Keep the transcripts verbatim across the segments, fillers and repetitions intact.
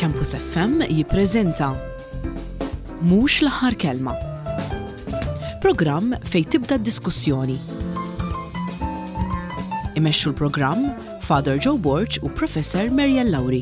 Campus F M jippreżenta Mhux l-aħħar kelma. Programm fejn tibda d-diskussjoni. Imexxu l-programm Father Joe Borch u Professor Marian Lawry.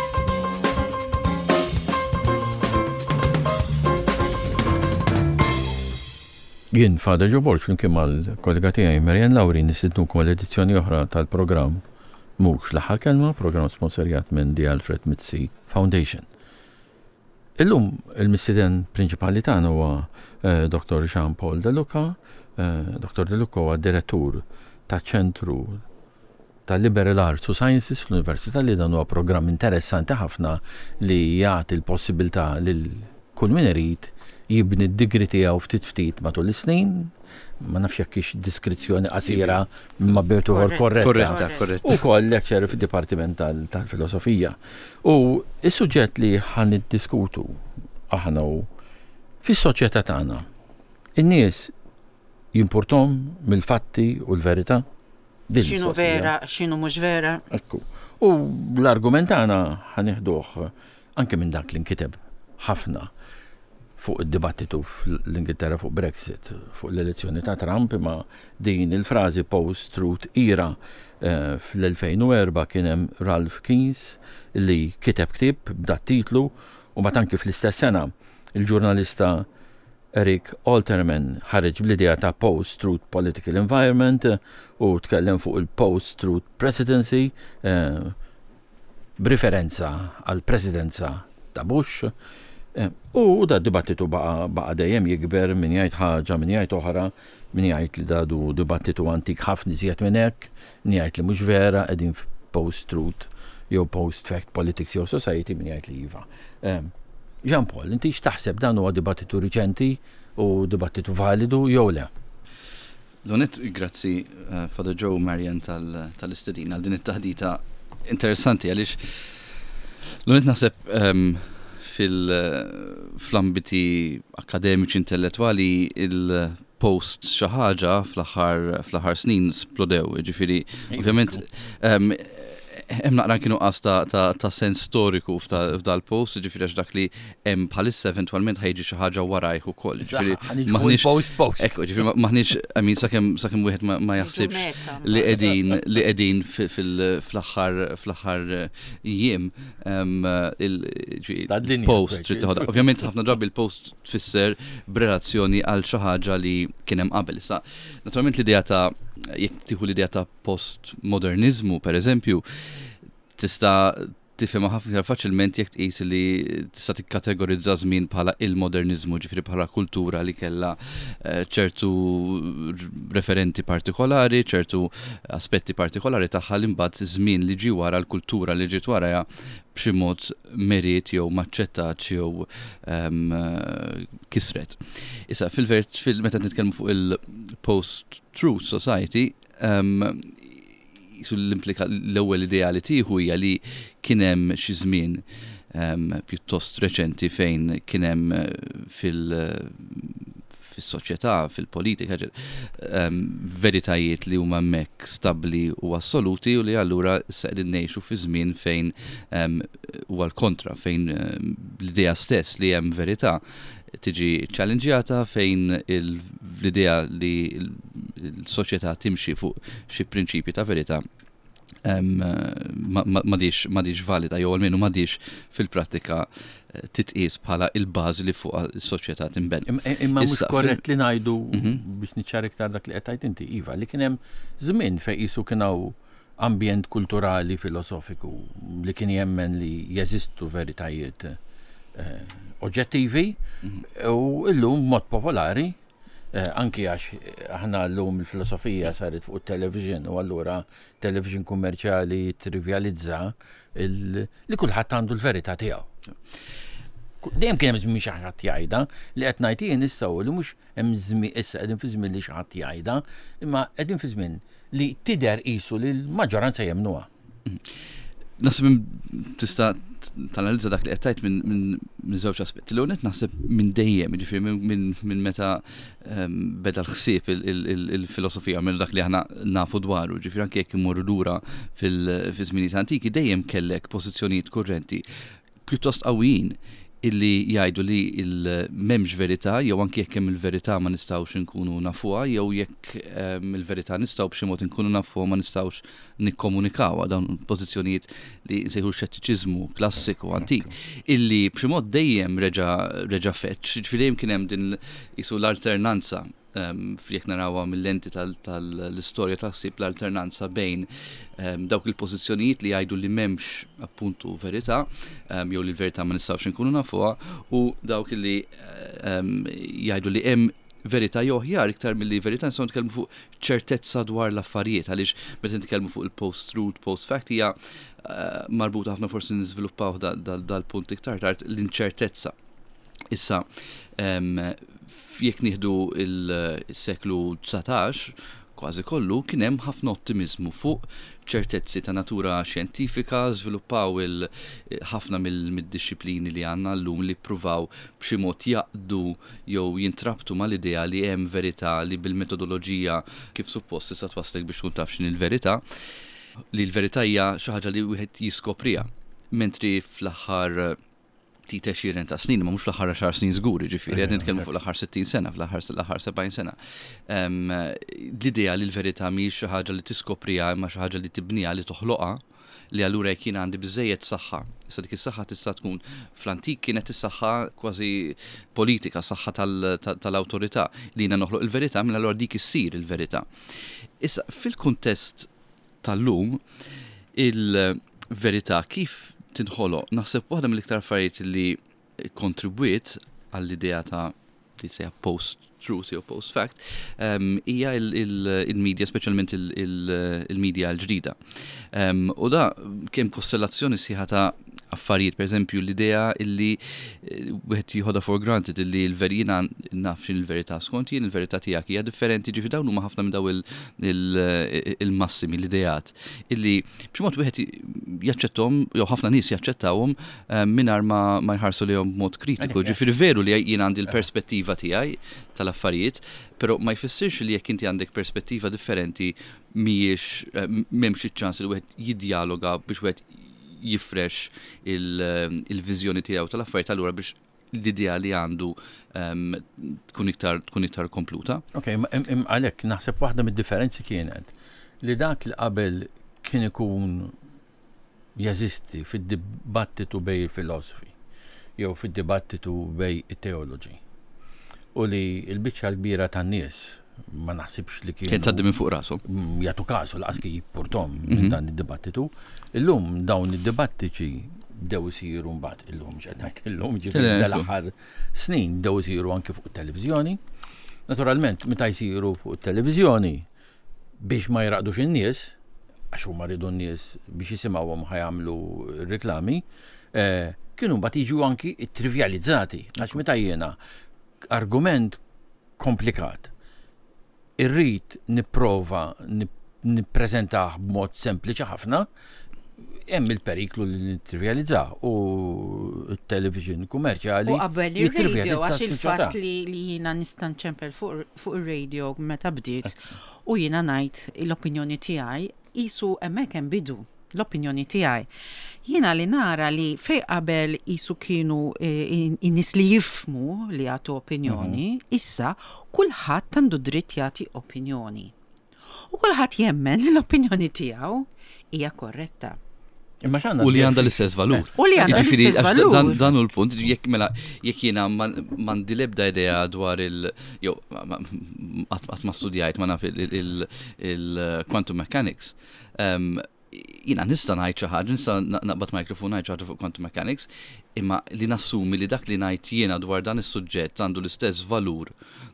Jien, Father Joe Borch, flimkien mal-kollega tiegħi Marian Lawry nistidnukom l-edizzjoni oħra tal-programm Mhux l-aħħar kelma, programm sponsorjat minn The Alfred Mitzi Foundation. Illum il-mistiden prinċipali tagħna huwa uh, Doktor Jean-Paul De Luca. Uh, Doktor De Luca huwa direttur taċ-ċentru ta' Liberal Arts u Sciences fl-Università li dan huwa programm interessanti ħafna li jagħti l-possibilità lil kull min irid jibni d-digri tiegħu ftit ftit matul is-snin, ma nafx jekk hix diskrizzjoni qasira ma bejtu korretta. Korretta, korretta. U koll lecturer fid-Dipartiment tal-Filosofija. U is-suġġett li ħan niddiskutu aħna u fis-soċjetà tagħna. In-nies jimpurtom mill-fatti u l-verità. X'inhu vera, x'inhu mhux vera. Ekku. U l-argument tagħna ħanieħduh anke minn dak li nkiteb ħafna fuq id-dibattitu fl-Ingilterra fuq Brexit, fuq l-elezzjoni ta' Trump, imma din il-frażi post-truth era uh, fl-elfejn u erba' kien hemm Ralph Keynes li kiteb ktieb b'dat titlu u mbagħad anke fl-istess sena il-ġurnalista Eric Alterman ħareġ bl-idea ta' post-truth political environment u tkellem fuq il-post-truth presidency uh, b'riferenza għal presidenza ta' Bush. U da dibattitu baqa, baqa dejjem jikber min jgħid ħaġa, min jgħid oħra, min jgħid li dadu dibattitu antik ħafna iżjed minn hekk, min jgħid li mhux vera qegħdin post-truth jew post-fact politics jew society, min jgħid li iva. Jean Paul, inti x'taħseb dan huwa dibattitu riċenti u dibattitu validu jew le? Donet, grazzi uh, Father Joe Marian tal-istedina għal din it-taħdita interessanti għaliex Donet naħseb um, fil-ambiti akademiċi intellettwali il-post xi ħaġa fl-aħħar snin splodew, ġifieri ovvjament hemm naqra kienu qas ta' sens storiku f'dal post, ġifieri għax dak li hemm bħalissa eventwalment ħajġi xi ħaġa warajh ukoll. Ġifieri post post. Ekku, ġifieri maħniex I mean sakemm sakemm wieħed ma jaħsibx li qegħdin li qegħdin fl-aħħar fl-aħħar jiem il-post trid toħodha. Ovvjament ħafna drabi il-post tfisser b'relazzjoni għal xi ħaġa li kien hemm qabel. Issa naturalment l-idea ta' jekk tieħu l-idea ta' postmodernizmu pereżempju tista' tifhimha ħafna faċilment jekk tqis li tista' tikkategorizza żmien bħala il-modernizmu, ġifieri bħala kultura li kellha ċertu referenti partikolari, ċertu aspetti partikolari tagħha li mbagħad żmien li ġie wara l-kultura li ġiet warajha b'xi mod merit jew maċċettax jew kisret. Issa fil-vert meta nitkellmu fuq il-post-truth society l-implika l-ewwel idea li tieħu hija li kien hemm xi żmien pjuttost reċenti fejn kien hemm fil fis-soċjetà, fil-politika veritajiet li huma hemmhekk stabbli u assoluti u li allura issa qegħdin ngħixu fi żmien fejn huwa l-kontra, fejn l-idea stess li hemm verità tiġi challengeata, fejn l-idea li l-soċjetà timxi fuq xi prinċipji ta' verità m'għadix valida jew almenu m'għadix fil-prattika titqies bħala il-bażi li fuq is-soċjetà tinbena. Imma mhux korrett li ngħidu biex niċċar iktar dak li qed tgħid inti iva li kien hemm żmien fejn qisu kien hawn ambjent kulturali filosofiku li kien jemmen li jeżistu veritajiet oġġettivi u illum mod popolari anki għax aħna llum il-filosofija saret fuq television u allura television kummerċjali trivializza li kulħadd għandu l-verità tiegħu. Dejjem kien hemm żmien xi ħadd jgħidha li qed ngħid jien issa li mhux hemm żmien issa qegħdin fi żmien li xi ħadd jgħidha, imma qegħdin fi żmien li tidher qisu li l-maġġoranza jemmnuha. Naħseb tista' tanalizza dak li qed tgħid minn minn żewġ aspetti. L-ewwel qed naħseb minn dejjem, jiġifieri minn meta beda l-ħsieb il-filosofija minn dak li aħna nafu dwaru, ġifieri anke jekk imorru lura fil-żminijiet antiki dejjem kellek pożizzjonijiet kurrenti pjuttost qawwijin illi jgħidu li il-memx verità, jew anki jekk hemm il-verità ma nistgħux inkunu nafuha, jew jekk um, il-verità nistgħu b'xi mod inkunu nafuha ma nistgħux nikkomunikawha, dawn pożizzjonijiet li nsejħu xettiċiżmu klassiku antik, illi b'xi mod dejjem reġa' reġa' feċ, ġifieri kien hemm din isu l-alternanza. Um, jekk narawha mill-lenti tal-istorja tal taħsib l-alternanza bejn um, dawk il-pożizzjonijiet li jgħidu li m'hemmx appuntu verità, um, jew li l-verità ma nistgħux inkunu nafuha, u dawk li um, jgħidu li hemm verità jew aħjar iktar milli verità nistgħu nitkellmu fuq ċertezza dwar l-affarijiet, għaliex meta nitkellmu fuq il-post-truth, post-fact hija uh, marbuta ħafna forsi niżviluppaw dal-punt iktar tard l-inċertezza. Issa, um, jekk nieħdu il-seklu tsatax, kważi kollu, kien hemm ħafna ottimizmu fuq ċertezzi ta' natura xjentifika, żviluppaw ħafna mill-disciplini li għandna llum li ppruvaw b'xi mod jaqdu jew jintrabtu mal-idea li hemm verità li bil-metodoloġija kif suppost tista' twaslek biex tkun taf x'inhi l-verità, li l-verità hija xi ħaġa li wieħed jiskopriha. Mentri fl-aħħar tita xiren ta' snin, ma mux fl-ħar xar snin żguri, ġifieri, qed nitkellmu fuq l-aħħar sittin sena, fl-aħħar sebgħin sena. Um, l-idea li l-verità mhix xi ħaġa li tiskopriha imma xi ħaġa li tibniha li toħloqha, li allura jekk jien għandi biżejjed saħħa. Issa dik is-saħħa tista' tkun fl-antik kienet is-saħħa kważi politika, saħħa tal-awtorità li jiena noħloq il-verità minn allura dik issir il-verità. Issa fil-kuntest tal-lum il-verità kif tinħoloq, naħseb waħda mill-iktar affarijiet li kontribwiet għall-idea ta' li sejja post-truth jew post-fact hija il-medja, speċjalment il-medja l-ġdida. U da kemm kostellazzjoni sieħa ta' affarijiet, per eżempju l-idea illi wieħed jieħodha for granted illi l-verjina naf il-verità skont jien il-verità tiegħek hija differenti, ġifi dawn huma ħafna minn daw il-massimi l-idejat illi b'xi mod wieħed jaċċettahom jew ħafna nies jaċċettawhom mingħajr ma jħarsu lihom b'mod kritiku. Ġifieri veru li jien għandi l-perspettiva tiegħi tal-affarijiet, però ma jfissirx li jekk inti għandek perspettiva differenti mhijiex m'hemmx iċ-ċans li wieħed jiddialoga biex wieħed jifresh il-viżjoni tiegħu tal-affarijiet allura biex l-idea li għandu tkun iktar tkun iktar kompluta. Ok, għalhekk naħseb waħda mid-differenzi kienet li dak li qabel kien ikun jeżisti fid-dibattitu bej il-filosofi jew fid-dibattitu bej it-teoloġi u li l-biċċa l-kbira tan-nies ma naħsibx li kienu kien tgħaddi minn fuq rashom. Jagħtu kasu laqas kif jippurtom minn dan id-dibattitu. Illum dawn id-dibattiċi bdew isiru mbagħad illum x'qed ngħid illum ġifieri dal-aħħar snin bdew isiru anke fuq it-televiżjoni. Naturalment meta jsiru fuq it-televiżjoni biex ma jraqdux in-nies għax huma rridu n-nies biex jisimgħuhom ħajamlu reklami, kienu mbagħad jiġu anki trivializzati għax meta jiena argument komplikat irrid nipprova nippreżentah b'mod sempliċi ħafna, hemm il-periklu li nittrivializzaw u t-television kummerċjali. U qabel ir-radio għax il-fatt li jiena nista' nċempel fuq ir-radio meta bdiet u jiena ngħid l-opinjoni tiegħi qisu hemmhekk hemm bidu l-opinjoni tiegħi. Jiena li nara li fejn qabel qisu kienu in-nies li jifhmu li jagħtu opinjoni, issa kulħadd għandu dritt jagħti opinjoni. U kulħadd jemmen li l-opinjoni tiegħu hija korretta. U li għandha l-istess valur. U li għandha l-istess valur. Dan hu l-punt, jekk mela jekk jiena m'għandi l-ebda idea dwar il jew qatt ma studjajt ma naf il-quantum mechanics. Jina nista ngħid xi ħaġa, nista naqbad mikrofon ngħid xi ħaġa fuq quantum mechanics, imma li nassumi li dak li ngħid jiena dwar dan is-suġġett għandu l-istess valur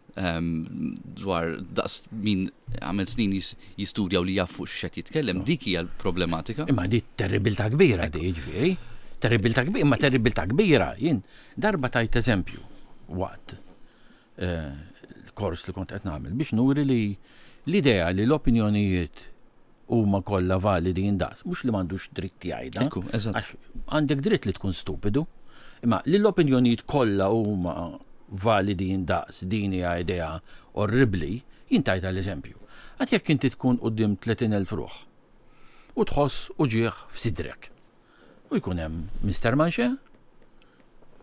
dwar daqs min għamel snin jistudja u li jaf fuq x'qed jitkellem, dik hija l-problematika. Imma di terribilità kbira di ġifieri. Terribilità kbira, imma terribilità kbira jien darba tajt eżempju waqt il-kors li kont qed nagħmel biex nuri li l-idea li l-opinjonijiet huma kollha validi indaqs, mhux li m'għandux dritt jgħidha. Għandek dritt li tkun stupidu, imma li l-opinjonijiet kollha huma validi indaqs din hija idea orribli, jintajta l-eżempju. Għad jekk inti tkun quddiem tletin elf ruħ u tħoss uġieħ f'sidrek. U jkun hemm Mister Manxe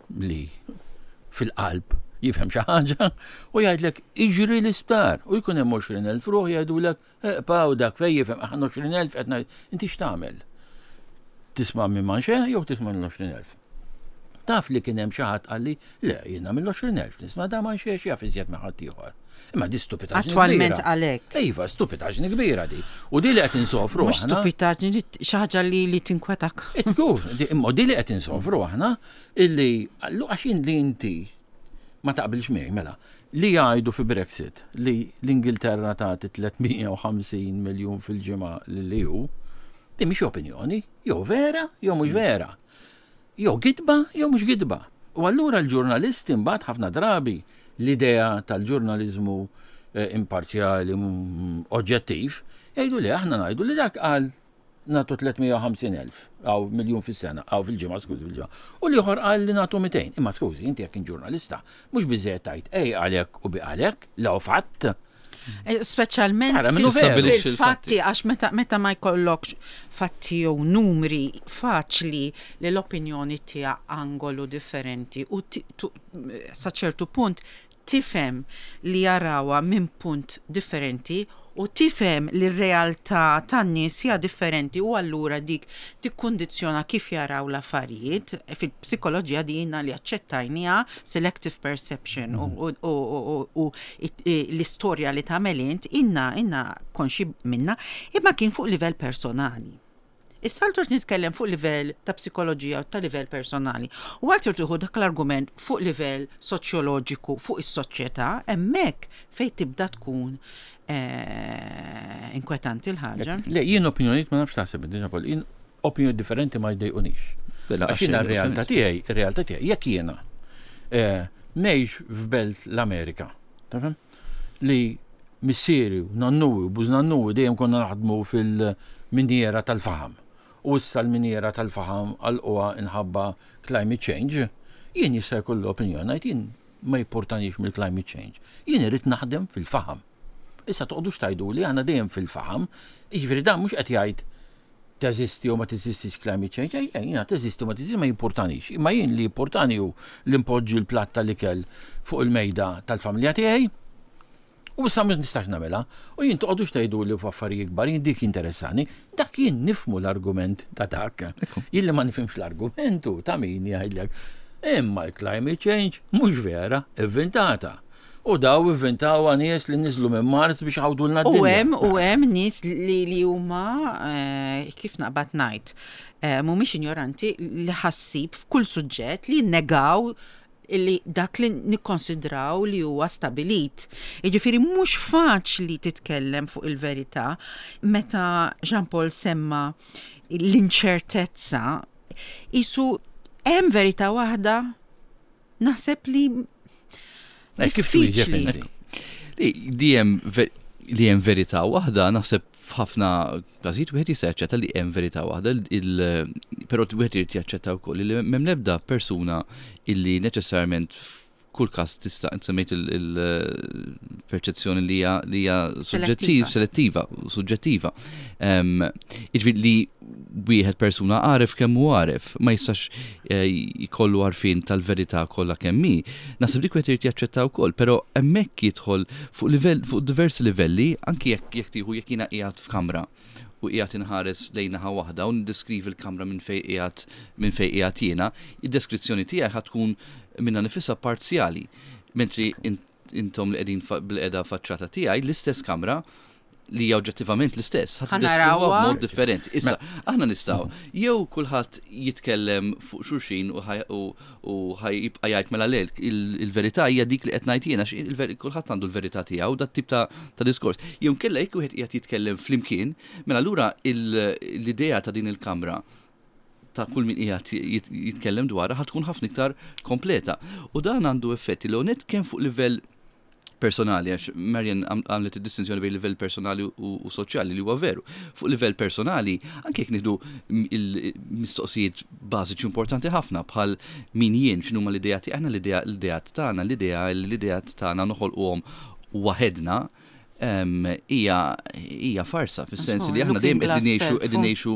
li fil-qalb jifhem xi ħaġa u jgħidlek iġri l-isptar u jkun hemm għoxrin elf ruħ jgħidulek eqpa' u dak fejn jifhem aħna għoxrin elf qed ngħid inti x'tagħmel? Tisma' minn manxe jew tisma' l-għoxrin elf? Taf li kien hemm xi ħadd qalli le jiena mill-għoxrin elf nisma' da manxe jaf iżjed ma' ħadd ieħor. Imma di stupitaġni Attwalment għalhekk. Iva, stupitaġni kbira di. U di li qed insofru aħna. Mhux stupitaġni xi ħaġa li li tinkwetak. Itkur, imma di li qed insofru aħna illi allu għaxin li inti ma taqbilx miegħi mela li jgħidu fi Brexit li l-Ingilterra tagħti tlietmija u ħamsin miljun fil-ġimgħa lil hu, di mhix opinjoni, jew vera, jew mhux vera. Jew gidba, jew mhux gidba. U allura l-ġurnalisti mbagħad ħafna drabi l-idea tal-ġurnalizmu eh, imparzjali oġġettiv, jgħidu li aħna ngħidu li dak qal nagħtu tlietmija u ħamsin elf aw miljun fis-sena aw fil-ġimgħa skużi fil-ġimgħa. U l-ieħor qal li nagħtu mitejn. Imma skużi, inti jekk ġurnalista, mhux biżejjed tgħid ej għalek u biqalek, law fatt. Speċjalment fil-fatti għax meta meta ma jkollokx fatti jew numri faċli li l-opinjoni tiegħek angolu differenti u sa ċertu punt tifhem li jarawha minn punt differenti u tifhem li r-realtà tan-nies hija differenti u allura dik tikkundizzjona kif jaraw l-affarijiet. Fil-psikoloġija dina li aċċettajnija selective perception u l-istorja li tagħmel int inna inna konxi minna imma kien fuq livell personali. Issa l-tort nitkellem fuq livell ta' psikoloġija u ta' livell personali. U għaltir tuħu dak l-argument fuq livell soċjoloġiku fuq is-soċjetà, hemmhekk fejn tibda tkun inkwetanti l-ħaġa. Le, jien opinjoniet ma nafx taħseb, jien opinjoni differenti ma jdejqunix. Għax jiena r-realtà tiegħi, ir-realtà tiegħi, jekk jiena ngħix f'belt l-Amerika, tafhem? Li missieri u nannuwi u bużnannuwi dejjem konna naħdmu fil-miniera tal-faħam. U issa l-miniera tal-faħam għalquha inħabba climate change, jien jista' jkollu opinjoni ngħid jien ma jipportanix mill-climate change. Jien irid naħdem fil-faħam. Issa toqgħodux tgħidu li għandna dejjem fil-faħam, jiġifieri dan mhux qed jgħid teżisti u ma teżistix climate change, jiena teżisti u ma teżisti ma jimportanix. Imma jien li jimportani hu li npoġġi l-platt tal-ikel fuq il-mejda tal-familja tiegħi u issa mhux nistax nagħmilha. U jien toqgħodux tgħidu li f'affarijiet kbar jien dik interessani, dak jien nifhmu l-argument ta' dak. Jien li ma nifhimx l-argumentu ta' min jgħidlek imma l-climate change mhux vera, inventata. U daw inventaw nies li niżlu minn Mars biex ħawdulna d-dinja. U hemm u hemm nies li li huma kif naqbad ngħid mhumiex ignoranti li ħassib f'kull suġġett li negaw li dak li nikkonsidraw li huwa stabilit. Jiġifieri mhux faċli titkellem fuq il-verità meta Jean Paul semma l-inċertezza isu hemm verità waħda naħseb li diffiċli. Li hemm verità waħda naħseb f'ħafna każijiet wieħed jisaċċetta li hemm verità waħda, però wieħed irid jaċċetta wkoll li m'hemm l-ebda persuna illi neċessarjament kull każ tista' semmejt il-perċezzjoni li hija selettiva u suġġettiva. Jiġifieri li wieħed persuna għaref kemm hu għaref, ma jistax jkollu għarfien tal-verità kollha kemm hi. Naħseb dik wieħed irid jaċċetta wkoll, però hemmhekk jidħol fuq livell fuq diversi livelli, anke jekk jekk tieħu jekk jiena qiegħed f'kamra u qiegħed inħares lejn naħa waħda u ndeskrivi l-kamra minn fejn qiegħed minn fejn qiegħed jiena, id-deskrizzjoni tiegħi ħad tkun minna nifissa parzjali, mentri intom li qegħdin bil-qeda faċċata tiegħi l-istess kamra li hija oġġettivament l-istess, ħadd tiddeskrivuha b'mod differenti. Issa, aħna nistgħu jew kulħadd jitkellem fuq xulxin u ħajibqa' jgħid mela lejl il-verità hija dik li qed ngħid jiena kulħadd għandu l-verità tiegħu dat tip ta' diskors. Jew inkella jekk wieħed qiegħed jitkellem flimkien, mela allura l-idea ta' din il-kamra ta' kull min qiegħed jitkellem dwarha ħad tkun ħafna iktar kompleta. U dan għandu effetti l net kemm fuq livell personali, għax Marian għamlet id-distinzjoni bejn livell personali u soċjali li huwa veru. Fuq livell personali, anke jekk nieħdu il-mistoqsijiet bażiċi importanti ħafna bħal min jien x'inhuma l-idejat aħna l-idejat tagħna, l-idea l-idejat tagħna noħolquhom waħedna hija hija farsa fis-sens li aħna dejjem qegħdin ngħixu qegħdin ngħixu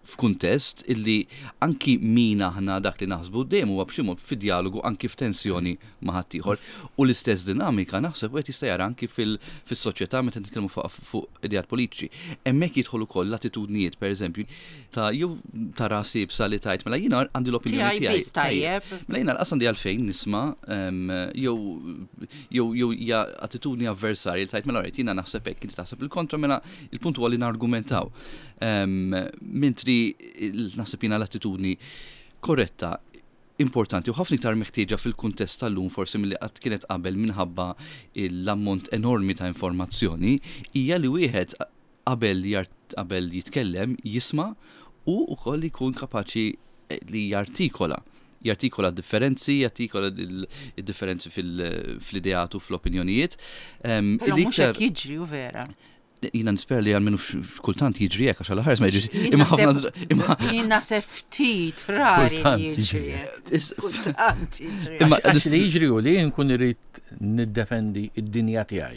f'kuntest illi anki min aħna dak li naħsbu dejjem huwa b'xi mod fid-dialogu anki f'tensjoni ma' ħadd ieħor. U l-istess dinamika naħseb qed jista' jara anki fis-soċjetà meta nitkellmu fuq ideat politiċi. Hemmhekk jidħol ukoll l-attitudnijiet pereżempju ta' jew tara sibsa li tajt mela jiena għandi l-opinjoni tiegħi. Tajjeb. Mela jiena qas għandi għalfejn nisma' jew jew jew hija attitudni avversarja li tajt mela rajt jiena naħseb hekk inti taħseb il-kontra mela il-punt huwa li nargumentaw. Mentri naħseb jiena l-attitudni korretta importanti u ħafna iktar meħtieġa fil-kuntest tal-lum forsi milli qatt kienet qabel minħabba l-ammont enormi ta' informazzjoni hija li wieħed qabel qabel jitkellem jisma' u wkoll jkun kapaċi li jartikola. Jartikola differenzi, jartikola il-differenzi fil-ideat u fl-opinjonijiet. Però mhux hekk jiġri u vera. Jina nisper li għalmenu kultant jiġri jek, għax għal-ħares ma jiġri. Jina sef ftit rari jiġri. Kultant jiġri. Għax li jiġri u li nkun irrit niddefendi id-dinja tijaj.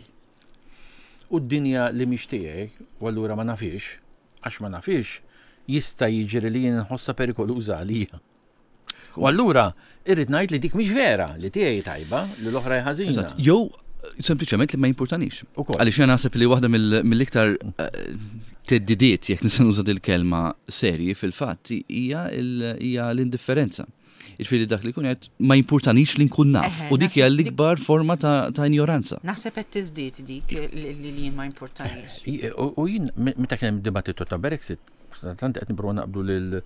U d-dinja li miex tijaj, u għallura ma nafix, għax ma nafix, jista jiġri li jien nħossa perikoluza għalija. U għallura irrit najt li dik miex vera, li tijaj tajba, li l-oħra jħazina. Jow, sempliċement li ma jimportanix. Għalix jena naħseb li waħda mill-iktar teddidiet, jek nisan użad il-kelma serji fil-fatt, hija l-indifferenza. Iġifieri dak li kun qed ma jimportanix li nkun naf. U dik hija l-ikbar forma ta' ignoranza. Naħseb qed tiżdied dik li jien ma jimportanix. U jien meta kien dibattitu ta' Brexit, tant qed nipprova naqblu lil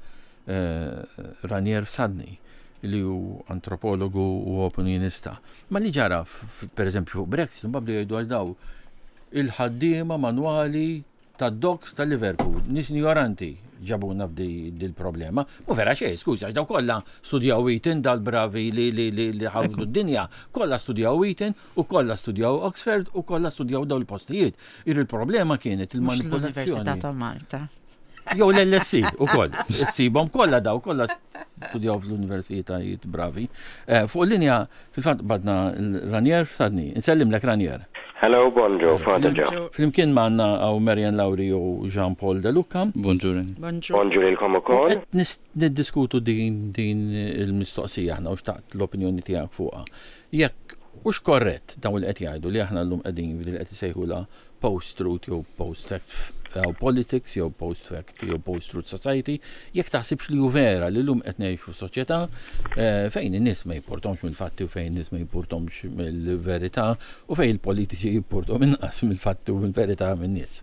Ranier Sadni li hu antropologu u opinjonista. Ma li ġara, per eżempju, fuq Brexit, mbabli jgħidu għal daw il-ħaddiema manwali ta' doks ta' Liverpool, nis ignoranti ġabuna b'di il-problema. U vera xej, skuża, daw kollha studjaw Eton dal-bravi li li li li ħawdu d-dinja, kollha studjaw Eton u kollha studjaw Oxford u kollha studjaw daw il-postijiet. Il-problema kienet il-manipolazzjoni. L-Università ta' Malta. Jew l-L S C ukoll. Issibhom kollha daw kollha studjaw fl-universitajiet bravi. Fuq l-linja fil-fatt badna Ranier Sadni. Insellimlek Ranier. Hello, bonjour, Father Joe. Flimkien manna għaw Marian Lauri u Jean-Paul De Luca. Bonjour. Bonjour il-kom ukoll. Niddiskutu din din il-mistoqsija aħna u xtaqt l-opinjoni tiegħek fuqha. Jekk hux korrett dawn li qed jgħidu li aħna llum qegħdin li qed isejħula post-truth jew post-fact jew politics jew post-fact jew post-truth society, jekk taħsibx li hu vera li llum qed ngħixu f'soċjetà fejn in-nies ma jipportomx mill-fatti u fejn in-nies ma jipportomx mill-verità u fejn il-politiċi jipportom inqas mill-fatti u mill-verità min-nies.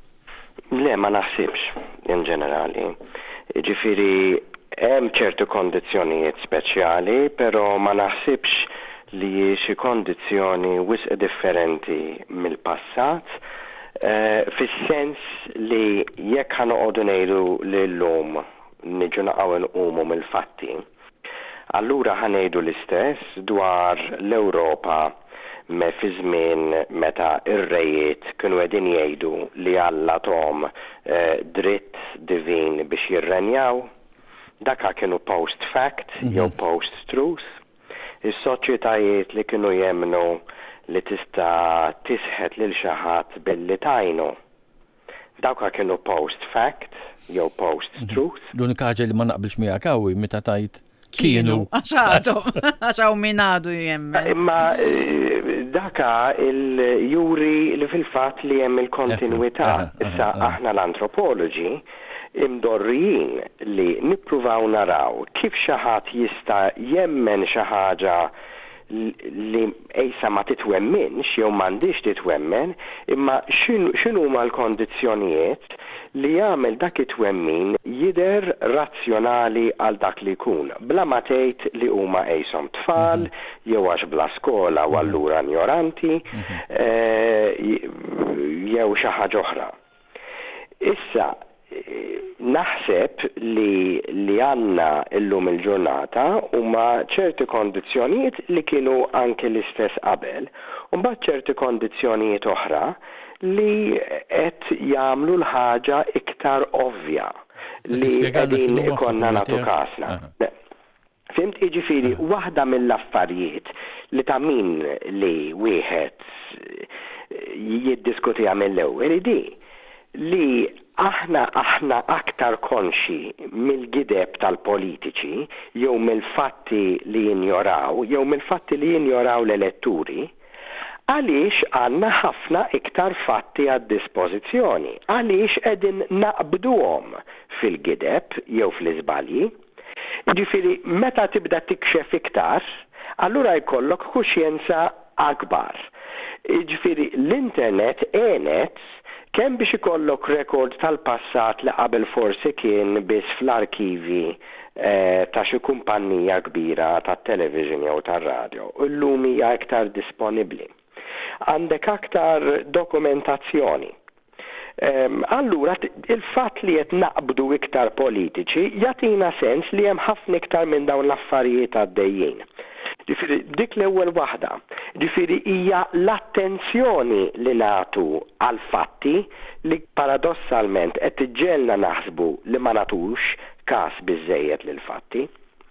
Le, ma naħsibx in ġenerali. Ġifieri hemm ċertu kondizzjonijiet speċjali, però ma naħsibx li xi kondizzjoni wisq differenti mill-passat, uh, fis-sens li jekk ħanoqogħdu ngħidu li llum niġu naqgħu nqumu mill-fatti, allura ħanejdu l-istess dwar l-Ewropa me fi żmien meta ir-rejiet kienu qegħdin jgħidu li Alla tom uh, dritt divin biex jirrenjaw, dak kienu post-fact mm-hmm. jew post-truth. Is-soċjetajiet li kienu jemnu li tista' tisħet lil xi ħadd billi tajnu. Dawk kienu post-fact jew post-truth. L-unika ħaġa li ma naqbilx miegħek hawn meta tajt kienu. Għaxadu, għaxaw minadu jemmen. Imma daka il-juri li fil-fatt li hemm il-kontinwità. Issa aħna l-antropoloġi imdorrijin li nippruvaw naraw kif xi ħadd jista' jemmen xi ħaġa li ejsa ma titwemminx jew m'għandix titwemmen, imma x'inhu huma l-kondizzjonijiet li jagħmel dak it-twemmin jidher razzjonali għal dak li jkun, bla ma tgħid li huma ejshom tfal, jew għax bla skola u allura ignoranti, jew xi ħaġa oħra. Issa naħseb li li għanna illum il-ġurnata huma ċerti kondizzjonijiet li kienu anke l-istess qabel, u mbagħad ċerti kondizzjonijiet oħra li qed jagħmlu l-ħaġa iktar ovvja li qegħdin ikonna nagħtu kasna. Fimt, jiġifieri waħda mill-affarijiet li ta' min li wieħed jiddiskutiha mill-ewwel di li aħna aħna aktar konxi mill-gideb tal-politiċi, jew mill-fatti li jinjoraw, jew mill-fatti li jinjoraw l-elettori, għaliex għanna ħafna iktar fatti għad dispożizzjoni, għaliex edin naqbduhom fil-gideb jew fl-iżbalji. Ġifiri, meta tibda tikxef iktar, allura jkollok kuxjenza akbar. Ġifiri, l-internet għenet kemm biex ikollok rekord tal-passat li qabel forsi kien biss fl-arkivi eh, ta' xi kumpanija kbira tat-television jew tar-radio. Illum hija iktar disponibbli. Għandek aktar dokumentazzjoni. Um, allura, il-fat li qed naqbdu iktar politiċi jatina sens li hemm ħafna iktar minn dawn l-affarijiet għaddejjin. Ġifieri dik l-ewwel waħda. Ġifieri hija l-attenzjoni li nagħtu għal fatti li paradossalment qed tiġġelna naħsbu li ma nagħtux każ biżejjed lil fatti.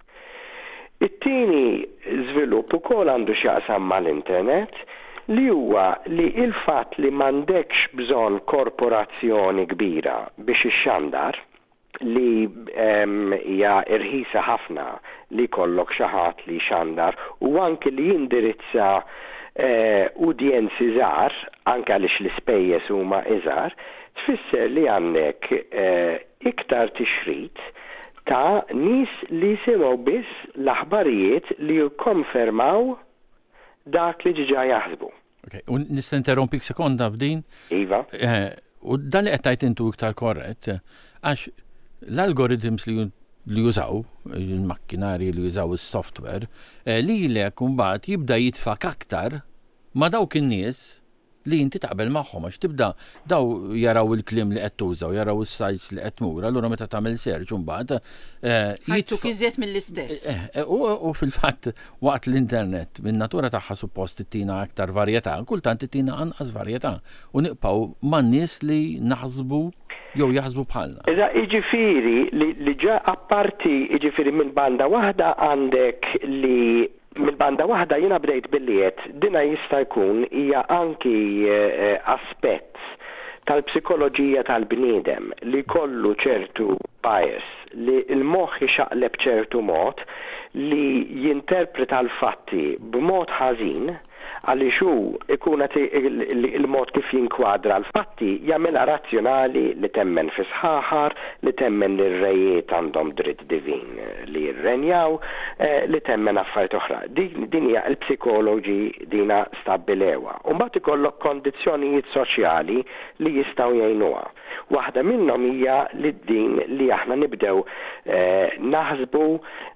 It-tieni żvilupp ukoll għandu x'jaqsam mal-internet li huwa li il-fatt li m'għandekx bżonn korporazzjoni kbira biex ixxandar li hija um, irħisa ħafna li kollok xi ħadd li xandar u anke li jindirizza uh, udjenzi żgħar anke għaliex l-ispejjeż huma iżgħar, tfisser li għandek uh, iktar tixrid ta' nies li simgħu biss l-aħbarijiet li jikkonfermaw dak li ġiġa jaħsbu. Okay. U nista' interrompik sekonda f'din? Iva. Eh, u dan li qed tgħid intu iktar korrett, għax l-algorithms li li jużaw, il-makkinari li jużaw is-software, eh, li lek mbagħad jibda jitfak aktar ma' dawk in-nies li inti taqbel magħhom għax tibda daw jaraw il-klim li qed tużaw, jaraw is-sajts li qed tmur, allura meta tagħmel search imbagħad ħajtuk iżjed mill-istess. U fil-fatt waqt l-internet min natura tagħha suppost tittina aktar varjetà, kultant tittina anqas varjetà u niqpaw man-nies li naħsbu jew jaħsbu bħalna. Iżda jiġifieri li ġa apparti jiġifieri minn banda waħda għandek li Mil-banda waħda jiena bdejt billiet, dina jista' jkun hija anki eh, aspett tal-psikoloġija tal-bniedem li kollu ċertu bias, li l-moħħ ixaqleb ċertu mod li jinterpreta l-fatti b'mod ħażin għaliex hu ikun il-mod kif jinkwadra l-fatti jagħmilha razzjonali li temmen fi sħaħar, li temmen li r-rejiet għandhom dritt divin li jirrenjaw, li temmen affarijiet oħra. Din hija l-psikoloġi dina stabbilewa. U mbagħad ikollok kondizzjonijiet soċjali li jistgħu jgħinuha. Waħda minnhom hija li din li aħna nibdew eh, naħsbu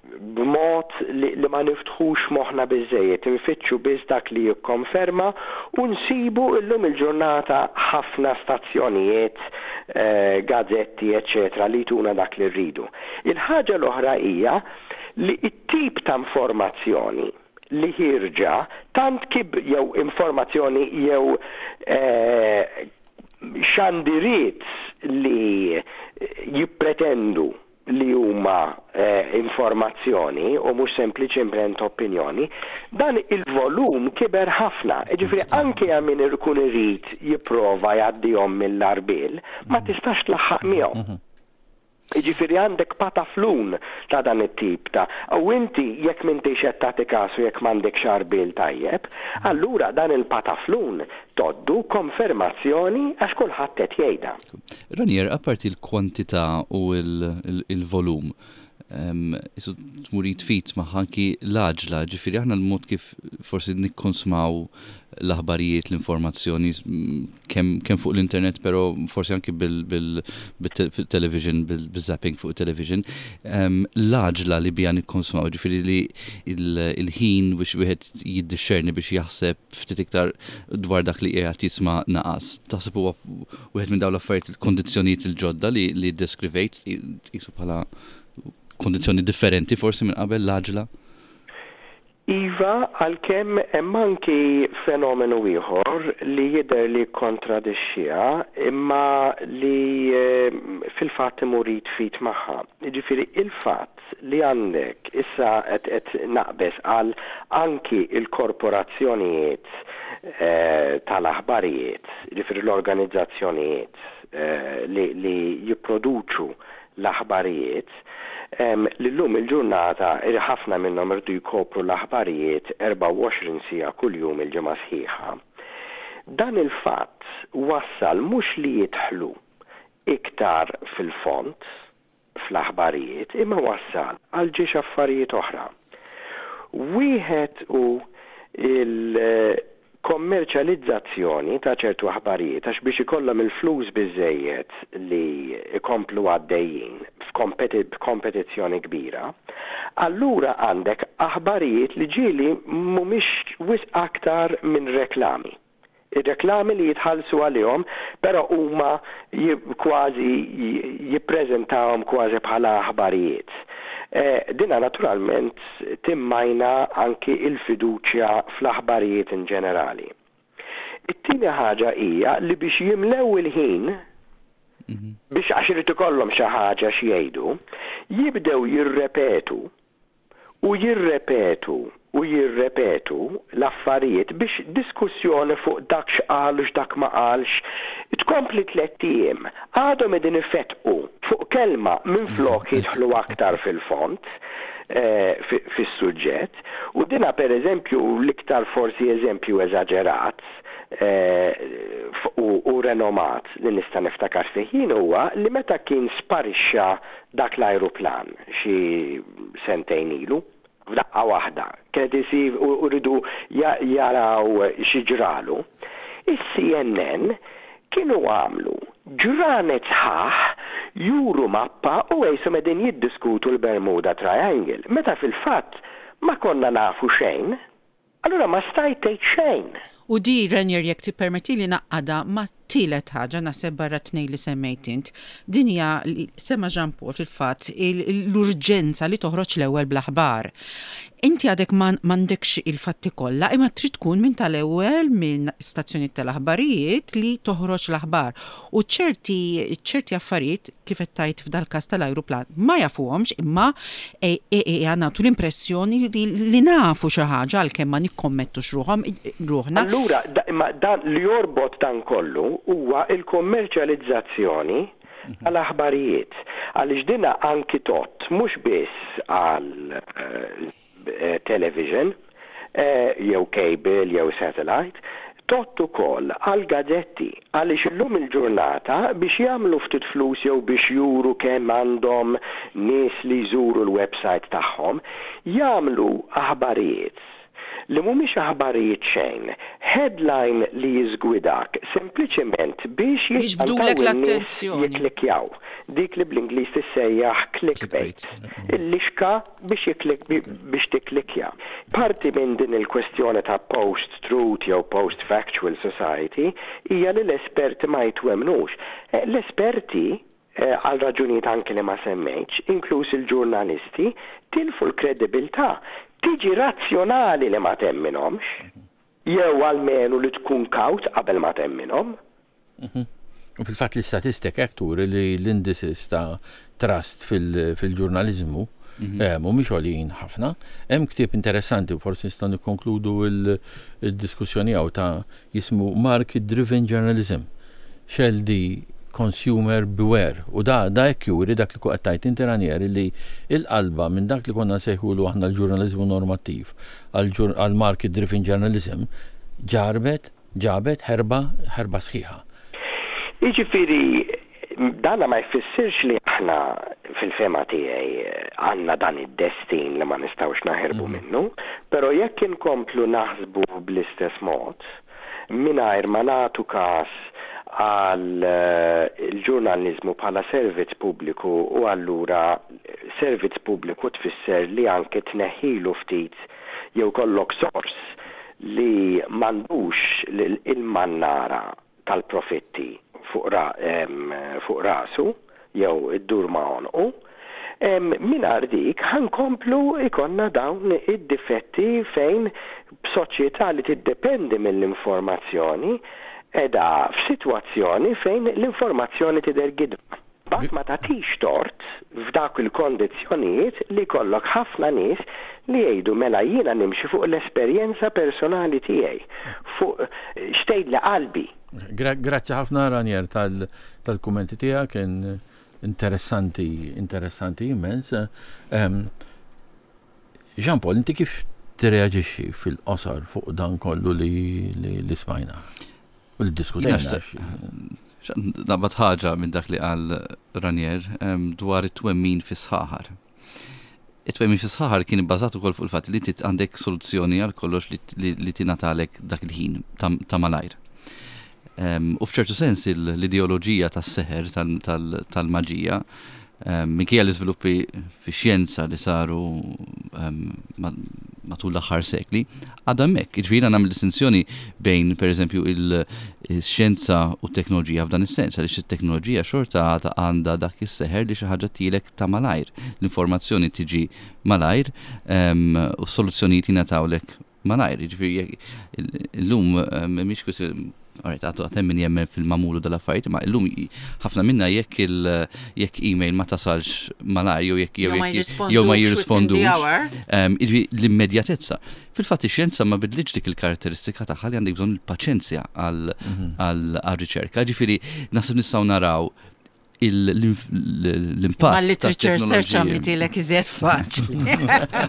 b'mod li, li ma niftħux moħħna biżejjed, infittxu biss dak li jikkonferma u nsibu illum il-ġurnata ħafna stazzjonijiet, eh, gazzetti, eċetera, li tuna dak li rridu. Il-ħaġa l-oħra hija li it-tip ta' informazzjoni li ħirġa tant kib jew informazzjoni jew eh, xandiriet li jippretendu li huma eh, informazzjoni u mhux sempliċement opinjoni, dan il-volum kiber ħafna. Ġifieri anke min ikun irid jipprova jgħaddihom mill-arbel, ma tistax tlaħħaq miegħu. Ġifieri għandek pataflun ta' dan it-tip ta' u inti jekk m'intix qed tagħti kasu jekk m'għandek xarbil tajjeb, allura dan il-pataflun toddu konfermazzjoni għax kulħadd qed jgħidha. Ranier, apparti l-kwantità u l-volum, jisu tmurid fit maħanki l-aġla, ġifieri aħna l-mod kif forsi nikkonsmaw l-aħbarijiet, l-informazzjoni kemm fuq l-internet, pero forsi anki bil-television, bil-zapping fuq television, l-aġla li bija nikkonsmaw, ġifieri li il-ħin biex wieħed jiddixxerni biex jaħseb ftit iktar dwar dak li qiegħed jisma' naqas. Taħseb huwa wieħed minn dawn l-affarijiet il-kondizzjonijiet il-ġodda li li deskrivejt qisu bħala kondizzjoni differenti forsi minn qabel l-aġla? Iva, għalkemm hemm anki fenomenu ieħor li jidher li kontradixxiha imma li fil-fatt imur jitfit magħha. Jiġifieri il-fatt li għandek issa qed naqbes għal anki il-korporazzjonijiet tal-aħbarijiet, ġifiri l-organizzazzjonijiet li jipproduċu l-aħbarijiet, li llum il-ġurnata ħafna minnhom irdu jkopru l-aħbarijiet erba' u għoxrin siegħa kuljum il-ġimgħa sħiħa. Dan il-fatt wassal mhux li jidħlu iktar fil-font fl-aħbarijiet, imma wassal għal ġiex affarijiet oħra. Wieħed u il-kommerċjalizzazzjoni ta' ċertu aħbarijiet għax biex ikollhom il-flus biżejjed li ikomplu għaddejjin f'kompetizzjoni kbira, allura għandek aħbarijiet li ġieli mhumiex wisq aktar minn reklami. Ir-reklami li jitħallsu għalihom, però huma kważi jippreżentawhom kważi bħala aħbarijiet. Dina naturalment timmajna anki il-fiduċja fl-aħbarijiet in ġenerali. It-tieni ħaġa hija li biex jimlew il-ħin biex għax irid ikollhom xi ħaġa x'jgħidu, jibdew jirrepetu u jirrepetu u jirrepetu l-affarijiet biex diskussjoni fuq dak x'qal u x'dak ma qalx tkompli tliet ijiem. Għadhom qegħdin ifettqu fuq kelma minflok jidħlu aktar fil-font fis-suġġett u dina pereżempju l-iktar forsi eżempju eżaġerat u renomat li nista' niftakar fiħin huwa li meta kien sparixxa dak l-ajruplan xi sentejn ilu f'daqqa waħda, kienet isir u rridu jaraw xi ġralu. Is-C N N kienu għamlu ġranet sħaħ juru mappa u għejsu medin jiddiskutu l-Bermuda Triangle. Meta fil-fatt ma konna nafu xejn, allura ma stajt tgħid xejn. U di Renier jekk tippermetti li naqqada ma tielet ħaġa naħseb barra tnej li semmejt int. Din hija semma Jean Paul fil-fatt l-urġenza li toħroġ l-ewwel bl-aħbar. Inti għadek m'għandekx il-fatti kollha, imma trid tkun minn tal-ewwel minn stazzjonijiet tal-aħbarijiet li toħroġ l-aħbar. U ċerti ċerti affarijiet kif qed tajt f'dal-każ tal-ajruplan ma jafuhomx imma nagħtu l-impressjoni li nafu xi ħaġa għalkemm ma nikkommettux ruhom ruħna. Allura dan li jorbot dan kollu huwa il-kommerċjalizzazzjoni għal-aħbarijiet. Għaliex dina anki tot, mhux biss għal television, jew cable, jew satellite, tot ukoll għal-gazzetti. Għaliex illum il-ġurnata biex jagħmlu ftit flus jew biex juru kemm għandhom nies li jżuru l-website tagħhom, jagħmlu aħbarijiet li mhumiex aħbarijiet xejn, headline li jiżgwidak sempliċement biex jiġbdulek l-attenzjoni. Jiklikjaw. Dik li bl-Ingliż tissejjaħ clickbait. Il-lixka biex biex tikklikja. Parti minn din il-kwestjoni ta' post-truth jew post-factual society hija li l-esperti ma jitwemnux. L-esperti għal raġunijiet anke li ma semmejtx, inkluż il-ġurnalisti, tilfu l-kredibilità. Tiġi razzjonali li ma temminhomx, jew almenu li tkun kawt qabel ma temminhom. U fil-fatt li statistika turi li l-indices ta' trust fil-ġurnalizmu mhumiex għolin ħafna. Hemm ktieb interessanti u forsi nistgħu nikkonkludu l-diskussjoni hawn ta' jismu Market Driven Journalism. Xeldi consumer beware. U da da juri dak li kuqattajt interanieri li il-qalba minn dak li konna sejħulu aħna l-ġurnalizmu normattiv għal-market driven journalism ġarbet, ġabet herba, herba sħiħa. Iġifiri, dana ma jfissirx li aħna fil-fema tiegħi għandna dan id-destin li ma nistgħux naħerbu minnu, però jekk inkomplu naħsbu bl-istess mod, mingħajr ma nagħtu każ għal il-ġurnalizmu bħala servizz pubbliku u allura servizz pubbliku tfisser li anke tneħħilu ftit jew kollok sors li m'għandux il-mannara tal-profitti fuq rasu jew id-dur ma' onqu. Minar dik ħankomplu ikonna dawn id-difetti fejn b'soċjetà li tiddependi mill-informazzjoni edha f'sitwazzjoni fejn l-informazzjoni tidher gidba. Mbagħad ma tagħtix tort f'dak il-kondizzjonijiet li kollok ħafna nies li jgħidu mela jiena nimxi fuq l-esperjenza personali tiegħi, fuq xtejn li qalbi. Grazzi ħafna Ranier tal-kummenti tiegħek, kien interessanti, interessanti immens. Jean Paul, inti kif tirreaġixxi fil-qosor fuq dan kollu li li smajna? U li diskutejna. Naqbad ħaġa minn dak li qal Ranier dwar it-twemmin fis-sħaħar. It-twemmin fis-sħaħar kien ibbażat ukoll fuq il-fatt li inti għandek soluzzjoni għal kollox li tingħatalek dak il-ħin ta' malajr. U f'ċertu sens l-ideoloġija tas-seħer tal-maġija minkejja l-iżviluppi fix-xjenza li saru matul l-aħħar sekli, għadha hemmhekk. Jiġifieri nagħmel distinzjoni bejn pereżempju il-xjenza u t-teknoloġija f'dan is-sens, għaliex it-teknoloġija xorta għandha dak is-seħer li xi ħaġa tielek ta' malajr. L-informazzjoni tiġi malajr u s-soluzzjonijiet jingħatawlek malajr. Jiġifieri illum mhix kwistjoni Alright, għatu għatem min jemmen fil-mamulu dal-affarijiet, ma illum ħafna minna jekk jekk email ma tasalx malaj, jew jekk jew ma jirrispondux l-immedjatezza. Fil-fatt ix-xjenza ma bidliġ dik il-karatteristika tagħha li għandek bżonn il-paċenzja għal-riċerka. Ġifieri naħseb nistgħu naraw l-impatt. Ma l-literature search għamlitilek iżjed faċli.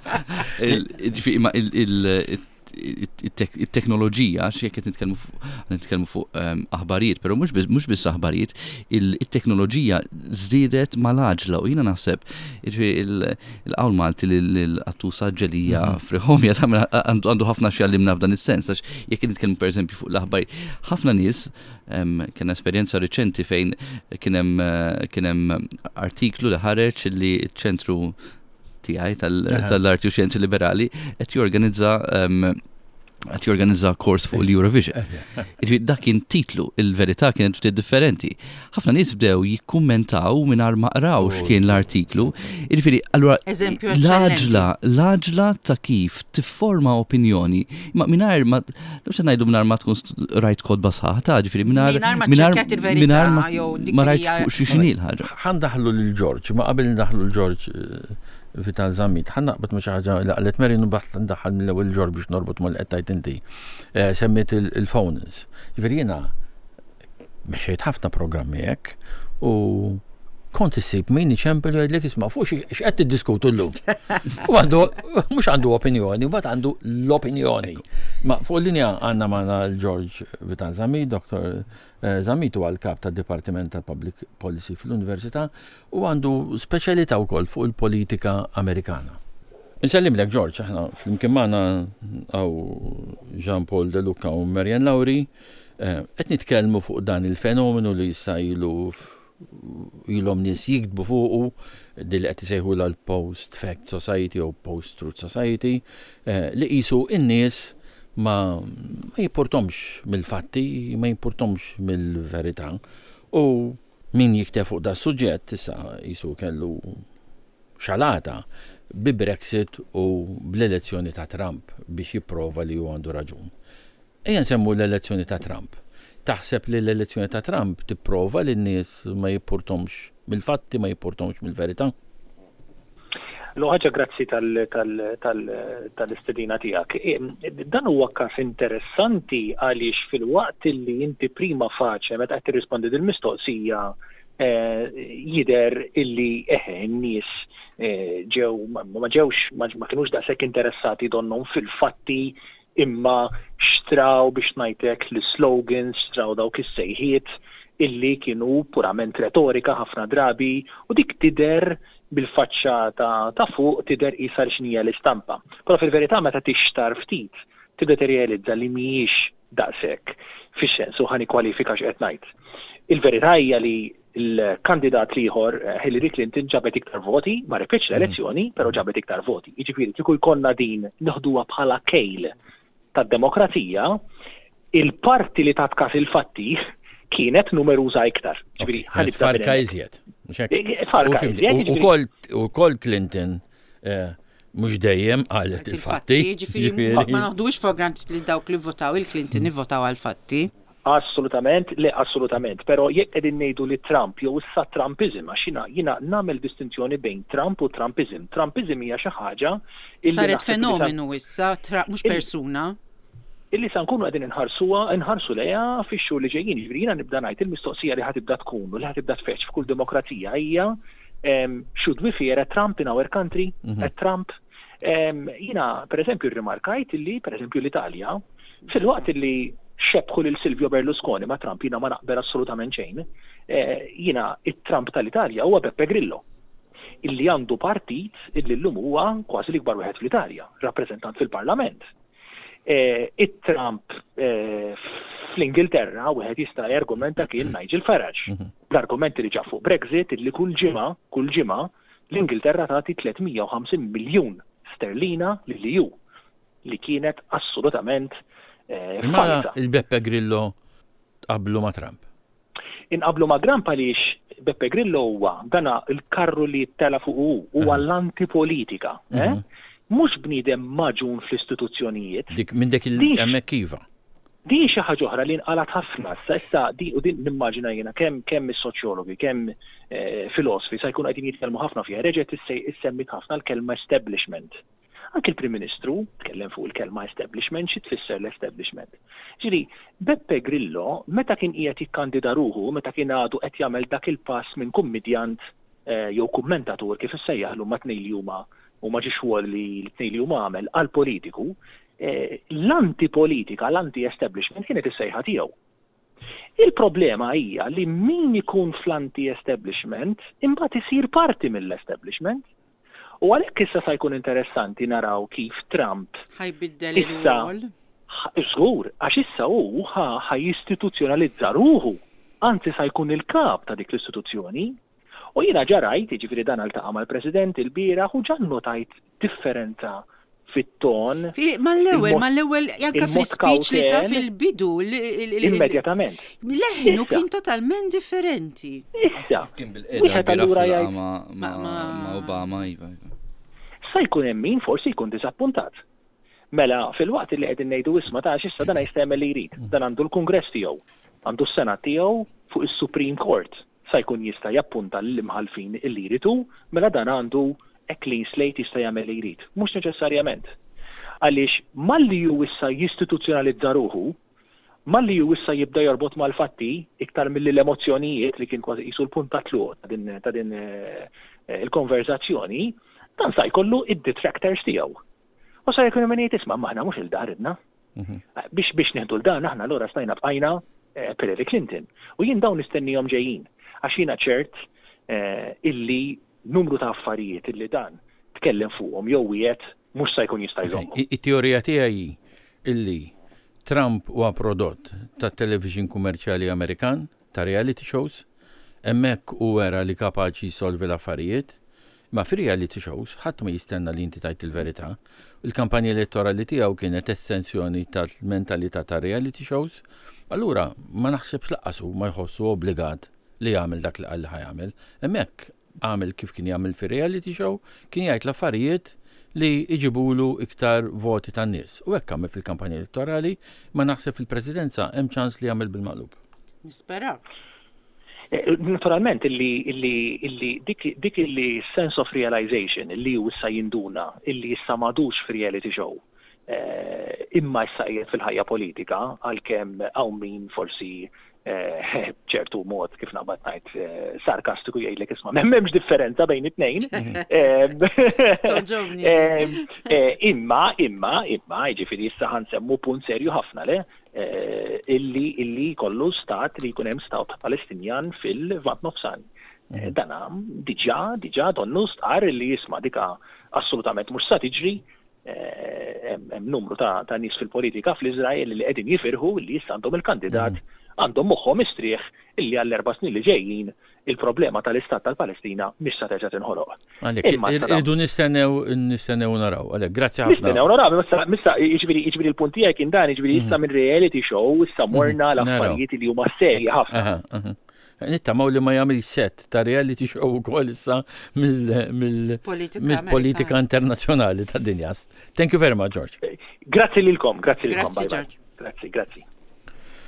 Il-teknoloġija, xie qed nitkellmu fuq aħbarijiet, però mhux biss aħbarijiet, il-teknoloġija żdiedet mal-aġla u jiena naħseb il-qawl Malti l-qattusa ġelija friħomja għandu ħafna xi għallimna f'dan is-sens għax jekk nitkellmu pereżempju fuq l-aħbarijiet, ħafna nies kien esperjenza riċenti fejn kien hemm artiklu li ħareġ li ċ-ċentru tiegħi tal-arti u xjenzi liberali qed jorganizza qed jorganizza kors fuq l-Eurovision. Dak kien titlu, il-verità kienet ftit differenti. Ħafna nies bdew jikkummentaw mingħajr ma qraw x'kien l-artiklu. Jiġifieri allura l-aġla l-aġla ta' kif tifforma opinjoni mingħajr ma nibxa ngħidu mingħajr ma tkun rajt kodba sħaħ ta' ġifieri mingħajr ma rajt fuq xi xini l-ħaġa. Ħandaħlu lil George, ma qabel ndaħlu lil George Vital Zamit, ħanna qbet ma xi ħaġa li qalet Mary nubaħt ndaħħal mill-ewwel George biex norbot mal-qed tajt inti. Semmiet il-phones. Ġifieri jiena mexejt ħafna programmi hekk u kont issib min iċempel u jgħidlek isma' fuq x'qed tiddiskutu llum. U għandu mhux għandu opinjoni, u bagħad għandu l-opinjoni. Ma fuq linja għandna magħna l-George Vital Zamit, Doktor Zamit huwa l-kap tad-Dipartiment tal-Public Policy fl-Università u għandu speċjalità wkoll fuq il-politika Amerikana. Insellimlek George, aħna flimkien magħna hawn Jean Paul De Luca u Marian Lawri qed nitkellmu fuq dan il-fenomenu li jista' ilu ilhom nies jiktbu fuqu li qed isejħula l-post-fact society u post-truth society li qisu n-nies ma jimpurtomx mill-fatti, ma jimpurtomx mill-verità. U min jikteb fuq da suġġett issa qisu kellu xalata bi Brexit u bl-elezzjoni ta' Trump biex jipprova li hu għandu raġun. Ejja nsemmu l-elezzjoni ta' Trump. Taħseb li l-elezzjoni ta' Trump tipprova li n-nies ma jippurtomx mill-fatti, ma jippurtomx mill-verità? Ħaġa grazzi tal-istedina tiegħek. Dan huwa każ interessanti għaliex fil-waqt li inti prima faċe meta qed tirrispondi dil-mistoqsija jidher illi eħe n-nies ġew ma ġewx ma kinux daqshekk interessati donhom fil-fatti imma xtraw biex ngħidlek l-slogans, xtraw dawk is-sejħiet illi kienu purament retorika ħafna drabi u dik tidher bil-faċċata ta' fuq tidher qisha x'inhija l-istampa. Però fil-verità meta tixtar ftit tibda tirrealizza li mhijiex daqshekk fix-xens u ħani kwalifika x'qed ngħid. Il-verità hija li l-kandidat ieħor Hillary Clinton ġabet iktar voti, ma ripetx l-elezzjoni, però ġabet iktar voti. Jiġifieri kieku jkollna din nieħduha bħala kejl tad-demokrazija, il-parti li tatkas il-fatti kienet numeruża iktar. Farka iżjed. U kol Clinton mhux dejjem qalet il-fatti. Ġifieri ma naħdux for granted li dawk li votaw il-Clinton ivvotaw għal-fatti. Assolutament, le assolutament, pero jekk qegħdin ngħidu li Trump jew issa Trumpizm għax jiena jiena nagħmel distinzjoni bejn Trump u Trumpizm. Trumpizm hija xi ħaġa illi saret fenomenu issa, mhux persuna. Illi sa nkunu qegħdin inħarsuha, inħarsu lejha fix-xhur li ġejjin. Jiġifieri jiena nibda ngħid il-mistoqsija li ħatibda tkun u li ħatibda tfetx f'kull demokrazija hija should we fear a Trump in our country? A Trump? Jiena pereżempju rrimarkajt illi pereżempju l-Italja fil-waqt illi xebħu lil Silvio Berlusconi ma' Trump jiena ma naqbel assolutament xejn. Jiena it-Trump tal-Italja huwa Beppe Grillo, illi għandu partit illi llum huwa kważi l-ikbar wieħed fl-Italja, rappreżentant fil-Parlament. It-Trump fl-Ingilterra wieħed jista' jargumenta kien Nigel Farage. L-argumenti li ġa fuq Brexit illi kull ġimgħa, kull ġimgħa l-Ingilterra tagħti tlietmija u ħamsin miljun sterlina lil E U li kienet assolutament Imma il-Beppe Grillo qablu ma' Trump. Inqablu ma' Trump għaliex Beppe Grillo huwa dana il-karru li tela fuq hu huwa l-antipolitika. Mhux bniedem maġun fl-istituzzjonijiet. Dik minn dik il-hemmhekk iva. Di xi ħaġa oħra li nqalat ħafna issa di u din nimmaġina jiena kemm kemm is-soċjologi, kemm filosofi se jkunu qegħdin jitkellmu ħafna fiha, reġgħet issemmit ħafna l-kelma establishment. Anke il-Prim-Ministru tkellem fuq il-kelma establishment, xi tfisser l-establishment. Ġieli, Beppe Grillo meta kien qiegħed jikkandida ruħu, meta kien għadu qed jagħmel dak il-pass minn kummedjant jew kummentatur kif issejjaħlu ma tnejn li huma u ma ġiex xogħol li tnejn li huma għamel għal politiku, l-antipolitika, l-anti-establishment kienet is-sejħa tiegħu. Il-problema hija li min ikun fl-anti-establishment imbagħad isir parti mill-establishment. U għalhekk issa sa jkun interessanti naraw kif Trump ħajbiddel il-rwol. Żgur, għax issa hu ħajistituzzjonalizza ruħu, anzi sa jkun il-kap ta' dik l-istituzzjoni. U jiena ġarajt, jiġifieri dan altaqa' mal-President il-bieraħ u ġa notajt differenza fit-ton. Mal-ewwel, mal-ewwel anke fil-speech li ta' fil-bidu. Immedjatament. Leħnu kien totalment differenti. Issa. Kien bil-qeda ma' Obama iva. Sa jkun hemm min forsi jkun disappuntat. Mela fil-waqt li qegħdin ngħidu isma' ta' issa dan jistgħmel li jrid. Dan għandu l-Kungress tiegħu, għandu s-Senat tiegħu fuq is-Supreme Court. Sa jkun jista' jappunta lill-imħalfin illi jridu, mela dan għandu a clean slate jista' jagħmel li jrid. Mhux neċessarjament. Għaliex malli hu issa jistituzzjonalizza ruħu, malli hu issa jibda jorbot mal-fatti iktar milli l-emozzjonijiet li kien kważi qisu l-punt ta' tluq ta' din ta' din il-konverzazzjoni, dan sa jkollu id-detractors tiegħu. U sa jkun min jgħid isma' aħna mhux il-daridna. Biex biex nieħdu l-dan aħna allura stajna bqajna Hillary Clinton. U jien dawn nistennihom ġejjin għax jiena ċert illi numru ta' affarijiet illi dan tkellem fuqhom jew wieħed mhux se jkun jista' jżomm. It-teorija tiegħi illi Trump huwa prodott ta' television kummerċjali Amerikan, ta' reality shows, hemmhekk u wera li kapaċi jsolvi l-affarijiet, ma fi reality shows ħadd ma jistenna li inti tajt il-verità. Il-kampanja elettorali tiegħu kienet estensjoni tal-mentalità ta' reality shows, allura ma naħsebx laqqasu ma jħossu obbligat li jagħmel dak li qal li ħajamel. Hemmhekk għamel kif kien jagħmel fi reality show, kien jgħid l-affarijiet li iġibulu iktar voti tan-nies. U hekk għamel fil-kampanja elettorali, ma naħseb fil-presidenza hemm ċans li jagħmel bil-maqlub. Nisperaw. Naturalment, illi, illi, illi dik, dik illi sense of realization, illi u issa jinduna, illi issa madux f'reality show, eh, imma issa jiet fil-ħajja politika, għal-kem għaw min forsi ċertu eh, mod kif naqbad ngħid eh, sarkastiku jgħidlek isma' m'hemmx differenza bejn it-tnejn. Imma, imma, imma, jiġifieri issa ħansemmu punt serju ħafna le. Uh, illi illi kollu stat li jkun hemm stat Palestinjan fil-Vant Nofsani. Mm. Uh, dana diġà diġà donnu star illi jisma' dika assolutament mhux sa tiġri, hemm uh, numru ta', ta nies fil-politika fl-Iżrael li qegħdin jifirħu li issa għandhom il-kandidat mm. għandhom moħħhom istrieħ illi għall-erba' snin li ġejjin il-problema tal-Istat tal-Palestina mhix se terġa' tinħoloq. Irridu nistennew nistennew naraw. Għalhekk, grazzi ħafna. Nistennew naraw, missa jiġifieri jiġifieri l-punt tiegħek kien dan jiġifieri issa minn reality show issa morna l-affarijiet li huma serji ħafna. Nittamaw li ma jagħmel set ta' reality show ukoll issa mill-politika internazzjonali ta' dinjas. Thank you very much, George. Grazzi lilkom, grazzi lilkom. Grazzi, George. Grazzi, grazzi.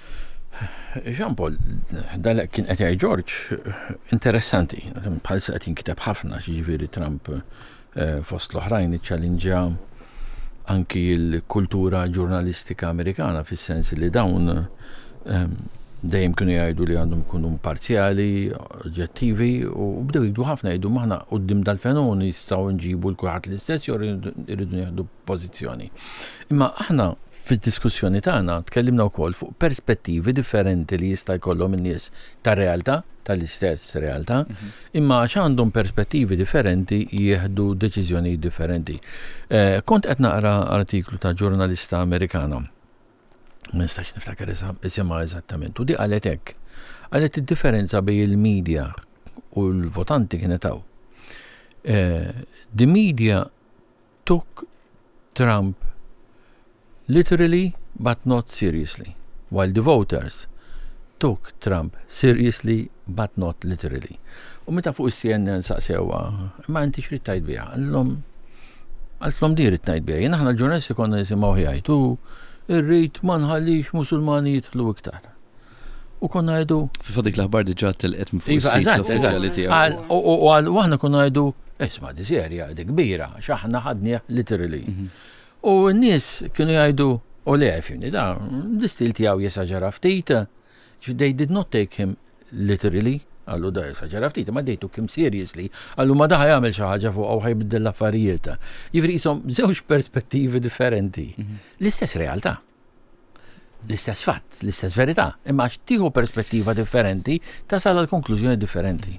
Jean Paul, dalek kien qed jgħid George interessanti, bħalissa qed jinkiteb ħafna ġifieri Trump fost l-oħrajn iċċallinġja anki l-kultura ġurnalistika Amerikana fis-sens li dawn dejjem kienu jgħidu li għandhom ikunu parzjali, oġġettivi u bdew jgħidu ħafna jgħidu maħna quddiem dal-fenomenu jistgħu nġibu l-kulħadd l-istess jew irridu nieħdu pożizzjoni. Imma aħna fid-diskussjoni tagħna tkellimna wkoll fuq perspettivi differenti li jista' jkollhom in-nies tar-realtà, tal-istess realtà, imma għax għandhom perspettivi differenti jieħdu deċiżjoni differenti. Eh, kont qed naqra artiklu ta' ġurnalista Amerikana, ma nistax niftakar isimha eżattament, u di qalet hekk. Qalet id-differenza bejn il-medja u l-votanti kienet hawn. Uh, the media took Trump literally but not seriously, while the voters took Trump seriously but not literally. U meta fuq is-C N N saqsewha, ma inti x'rid tgħid biha? Għallhom għaltlhom di rid tgħid biha. Jien aħna l-ġurnalisti konna nisimgħu jgħidu irrid ma nħallix Musulmani jidħlu iktar. U konna jgħidu Fil-fadik l-aħbar diġà tilqet minn fuq is-sit uffiċjali tiegħu. U aħna konna jgħidu isma' di serja, di kbira, x'aħna ħadnieh literally. U n-nies kienu jgħidu u le fimni da, l-istil tiegħu jesaġera ftit. They did not take him literally, għallu da jesaġera ftit, ma dejtu kim seriously, għallu ma daħ jagħmel xi ħaġa fuq u ħajbiddel l-affarijiet. Jifri jisom żewġ perspettivi differenti. L-istess realtà. L-istess fatt, l-istess verità, imma tieħu perspettiva differenti tasal għal konklużjoni differenti.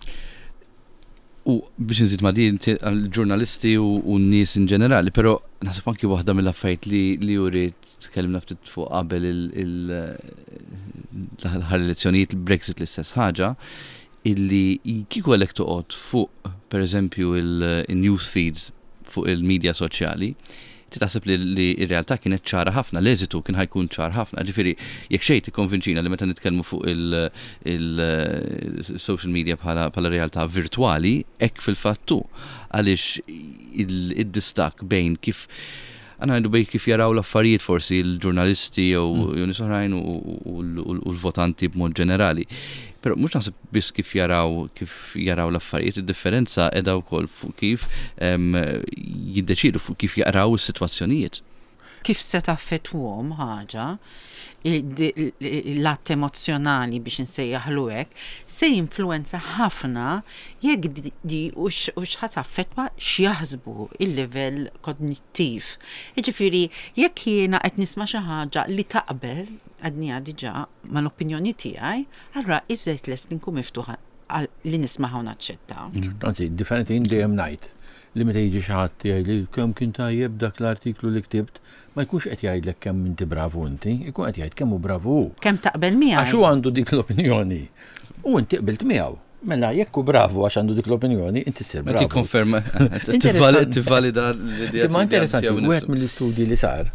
U biex nżid ma' din għal-ġurnalisti u n-nies in ġenerali, però naħseb anki waħda mill-affarijiet li li juri tkellimna ftit fuq qabel l-aħħar elezzjonijiet il-Brexit l-istess ħaġa, illi kieku għalek toqgħod fuq pereżempju il-news feeds fuq il-medja soċjali, titaħseb li l-realtà kienet ċara ħafna, l-eżitu kien ħajkun ċar ħafna. Ġifieri jekk xejn tikkonvinċina li meta nitkellmu fuq il-social media bħala realtà virtwali, hekk fil-fattu għaliex id-distak bejn kif għana għandu bej kif jaraw l-affarijiet forsi l-ġurnalisti u nies oħrajn u l-votanti b'mod ġenerali. Però mhux naħseb biss kif jaraw kif jaraw l-affarijiet, id-differenza qiegħda wkoll fuq kif jiddeċiedu fuq kif jaqraw is-sitwazzjonijiet. Kif se taffettwhom ħaġa l-att emozjonali biex nsejjaħlu hekk se jinfluwenza ħafna jekk di u x'ħadd affettwa x'jaħsbu il-livell kognittiv. Jiġifieri jekk jiena qed nisma' xi ħaġa li taqbel għadnija diġà mal-opinjoni tiegħi, allura iżgħid lest li nkun miftuħa li nismaħu naċċettaw. Anzi, differenti dejjem ngħid li meta jiġi xi ħadd jgħid li kemm kien tajjeb dak l-artiklu li ktibt, ma jkunx qed jgħidlek kemm inti bravu inti, jkun qed jgħid kemm hu bravu hu. Kemm taqbel miegħu. Għax hu għandu dik l-opinjoni. U inti qbilt miegħu. Mela jekk hu bravu għax għandu dik l-opinjoni, inti ssir bravu. Ti konferma tivvalida l-idea. Ma interessanti, wieħed mill-istudji li sar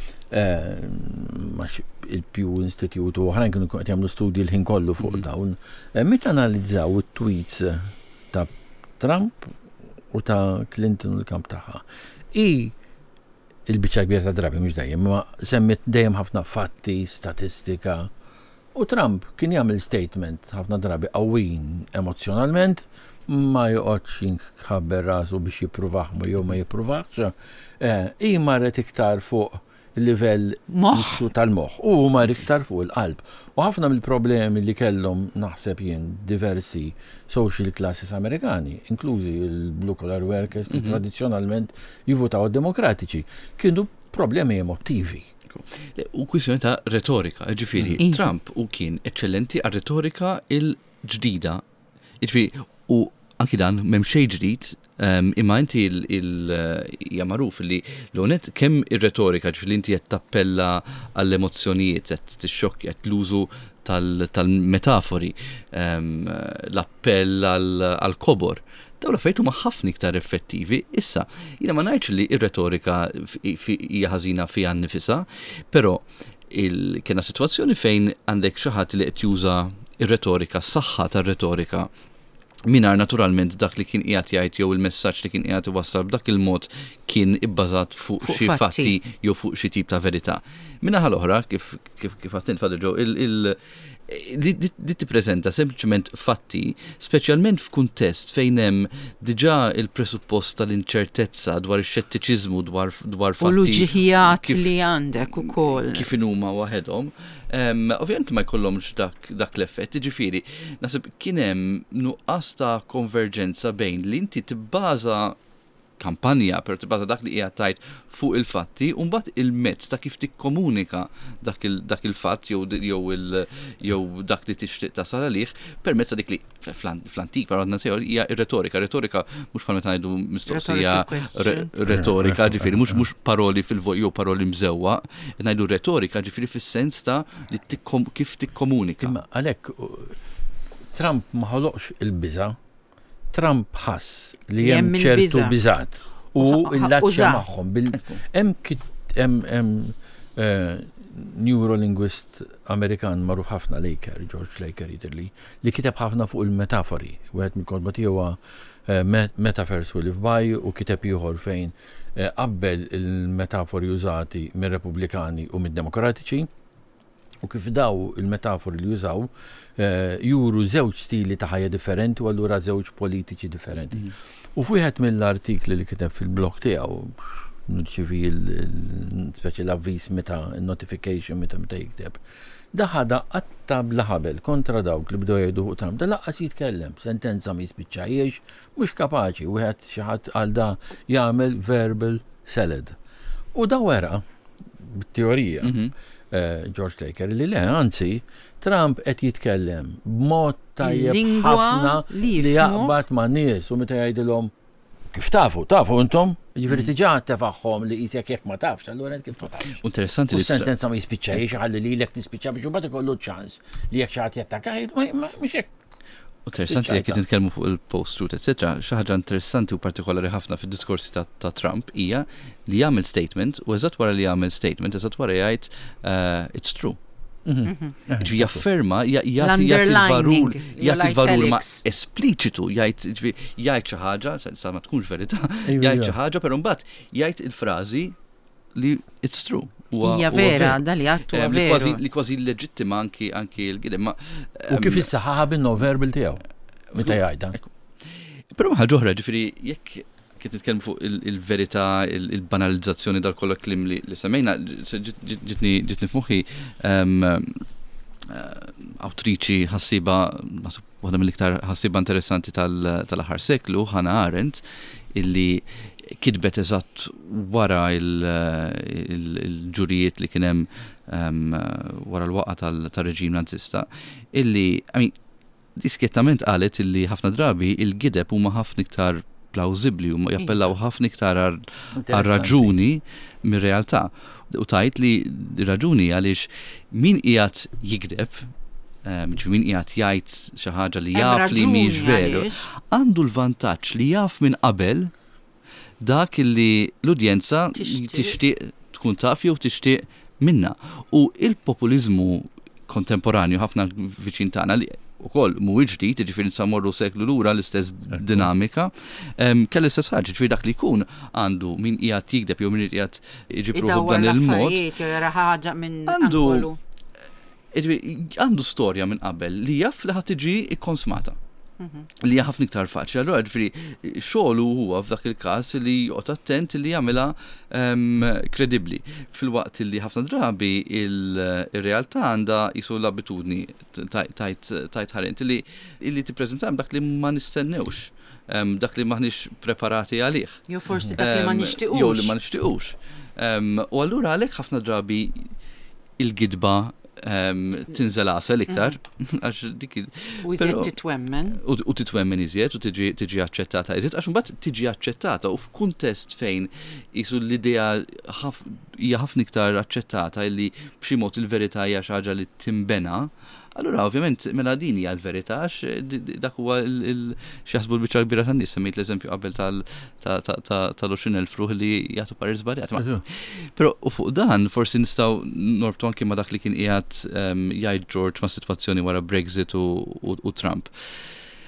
il-Pew Institute u oħrajn kienu qed jagħmlu studji l-ħin kollu fuq dawn. Meta analizzaw it-tweets ta' Trump u ta' Clinton u l-kamp tagħha. I il-biċċa kbira ta' drabi mhux dejjem, ma semmet dejjem ħafna fatti, statistika. U Trump kien jagħmel statement ħafna drabi qawwin emozjonalment, ma joqgħodx jinħabber rasu biex jippruvaħ ma jew ma jippruvaħx. I marret iktar fuq il-livell moħħ tal-moħħ u mar iktar fuq il-qalb. U ħafna mill-problemi li kellhom naħseb jien diversi social classes Amerikani, inklużi il-blue collar workers li tradizzjonalment jivvotaw demokratiċi, kienu problemi emotivi. U kwistjoni ta' retorika, ġifieri Trump u kien eċċellenti għal retorika il-ġdida. Ġifieri u anki dan m'hemm xejn ġdid. Um, imma inti hija magħruf li l-onet kemm ir-retorika ġifieri inti qed tappella għall-emozzjonijiet, qed tixxokki qed l-użu tal-metafori, um, l-appell għall-kobor. Dawn l-affarijiet huma ħafna iktar effettivi. Issa, jiena ma ngħidx li r-retorika hija ħażina fiha nnifisha, però kena sitwazzjoni fejn għandek xi ħadd li qed juża ir-retorika, s-saħħa tar-retorika minar naturalment dak li kien qiegħed jgħid jew il-messaġġ li kien qiegħed iwassal b'dak il-mod kien ibbażat fuq xi fatti jew fuq xi tip ta' verità. Min-naħa l-oħra kif kif kif għattent Father Joe il li tippreżenta sempliċement fatti, speċjalment f'kuntest fejn hemm diġà il-presuppost tal-inċertezza dwar ix-xettiċiżmu dwar dwar fatti. U l-ġiħijat li għandek ukoll. Kif huma waħedhom. Um, ovvjament ma jkollhomx dak, dak l-effett, ġifieri, nasib kien hemm nuqqas ta' konverġenza bejn li inti tibbaża kampanja per tibbaża dak li qiegħed tajt fuq il-fatti u mbagħad il-mezz ta' kif tikkomunika dak il dak il-fatt jew jew il jew dak li tixtieq tasal għalih permezz ta' dik li fl-antik parodna sew hija ir-retorika. Retorika mhux bħal meta ngħidu mistoqsija retorika, ġifieri mhux mhux paroli fil-voj jew paroli mżewwa, ngħidu retorika ġifieri fis-sens ta' li kif tikkomunika. Imma għalhekk Trump ma ħoloqx il-biża', Trump ħass li hemm ċertu biżat u l-laċċa magħhom. Hemm hemm neurolinguist Amerikan magħruf ħafna Laker, George Laker jidhirli, li kiteb ħafna fuq il-metafori. Wieħed mill-kotba tiegħu huwa Metaphors We Live By u kiteb ieħor fejn qabbel il-metafori użati mir-Repubblikani u mid-Demokratiċi u kif daw il-metafori li jużaw juru żewġ stili ta' ħajja differenti u allura żewġ politiċi differenti. U f'wieħed mill-artikli li kiteb fil-blog tiegħu nirċievi speċi l-avviż meta notification meta meta jikteb. Daħada qatta bla ħabel kontra dawk li bdew jgħidu fuq Trump. Da laqqas jitkellem, sentenza ma jispiċċajiex, mhux kapaċi wieħed xi ħadd għal da jagħmel verbal salad. U da wera bit-teorija George Laker li le, anzi, Trump qed jitkellem b'mod tajjeb ħafna li jaqbad ma' nies u meta jgħidilhom kif tafu, tafu intom, ġifieri tiġà tefaħħom li qisek jekk ma tafx, allura kif ma tafx. Interessanti li sentenza ma jispiċċajx ħalli lilek tispiċċa biex imbagħad ikollu ċans li jekk xi ħadd jattakaj mhux hekk. Interessanti li jekk nitkellmu fuq il-post-truth, et cetera, xi ħaġa interessanti u partikolari ħafna fid-diskorsi ta' Trump hija li jagħmel statement u eżatt wara li jagħmel statement, eżatt wara jgħid it's true. Ġi jafferma, jgħati il-varur, jgħati il-varur ma espliċitu, jgħid xi ħaġa, sa ma tkunx verità, jgħid xi ħaġa, però mbagħad jgħid il-frażi li it's true. Hija vera, da li għattu veru. Li kważi leġittima anki l-gidem. U kif issaħħaħa bin-non-verbal tiegħu meta jgħidha. Però ħaġa oħra, ġifieri jekk kif nitkellmu fuq il-verità, il-banalizzazzjoni dal-kollha klim li semmejna, ġitni f'moħħi awtriċi ħassiba, waħda mill-iktar ħassiba interessanti tal-aħħar seklu, Hannah Arendt, illi kitbet eżatt wara il-ġurijiet li kien hemm wara l-waqgħa tar-reġim nazista, illi diskjettament qalet illi ħafna drabi il-gideb huma ħafna iktar plawzibli u jappellaw ħafna iktar għal-raġuni mir-realtà. U tajt li raġuni għaliex min qiegħed jikdeb, min qiegħed jgħid xi ħaġa li jaf li mhix veru, għandu l-vantaġġ li jaf minn qabel dak li l-udjenza tixtieq tkun taf jew tixtieq minna. U il-populiżmu kontemporanju ħafna viċin tagħna li ukoll mhuwiex ġdid, jiġifieri nsamorru seklu lura l-istess dinamika, kelli l-istess ħaġa, ġifieri dak li jkun għandu min qiegħed jikdeb jew min qiegħed jiġibruħu b'dan il-mod. ħaġa minn għandu għandu storja minn qabel li jaf li ħadd tiġi ikkonsmata. Li hija ħafna iktar faċli. Allura ġifieri xogħlu huwa f'dak il-każ li joqgħod attent li jagħmilha kredibbli. Fil-waqt li ħafna drabi il-realtà għandha qisu l-abitudni tajt ħarent li li tippreżentam dak li ma nistennewx, dak li maħniex preparati għalih. Jew forsi dak li ma nixtiequx. Jew li ma nixtiequx. U allura għalhekk ħafna drabi il-gidba tinżel għasel iktar, għax dik u iżjed titwemmen. U titwemmen iżjed, u tiġi aċċettata iżjed, għax mbagħad tiġi aċċettata u f'kuntest fejn isu l-idea hija ħafna iktar aċċettata li b'xi mod il-verità hija xi ħaġa li timbena. Allura ovvjament mela din hija l-verità għax dak huwa x'jaħsbu l-biċċa kbira tan-nies, semmejt l-eżempju qabel tal-għoxrin elf ruħ li jagħtu parir żbaljat. Però u fuq dan forsi nistgħu norbtu anke ma' dak li kien qiegħed jgħid George ma' sitwazzjoni wara Brexit u Trump.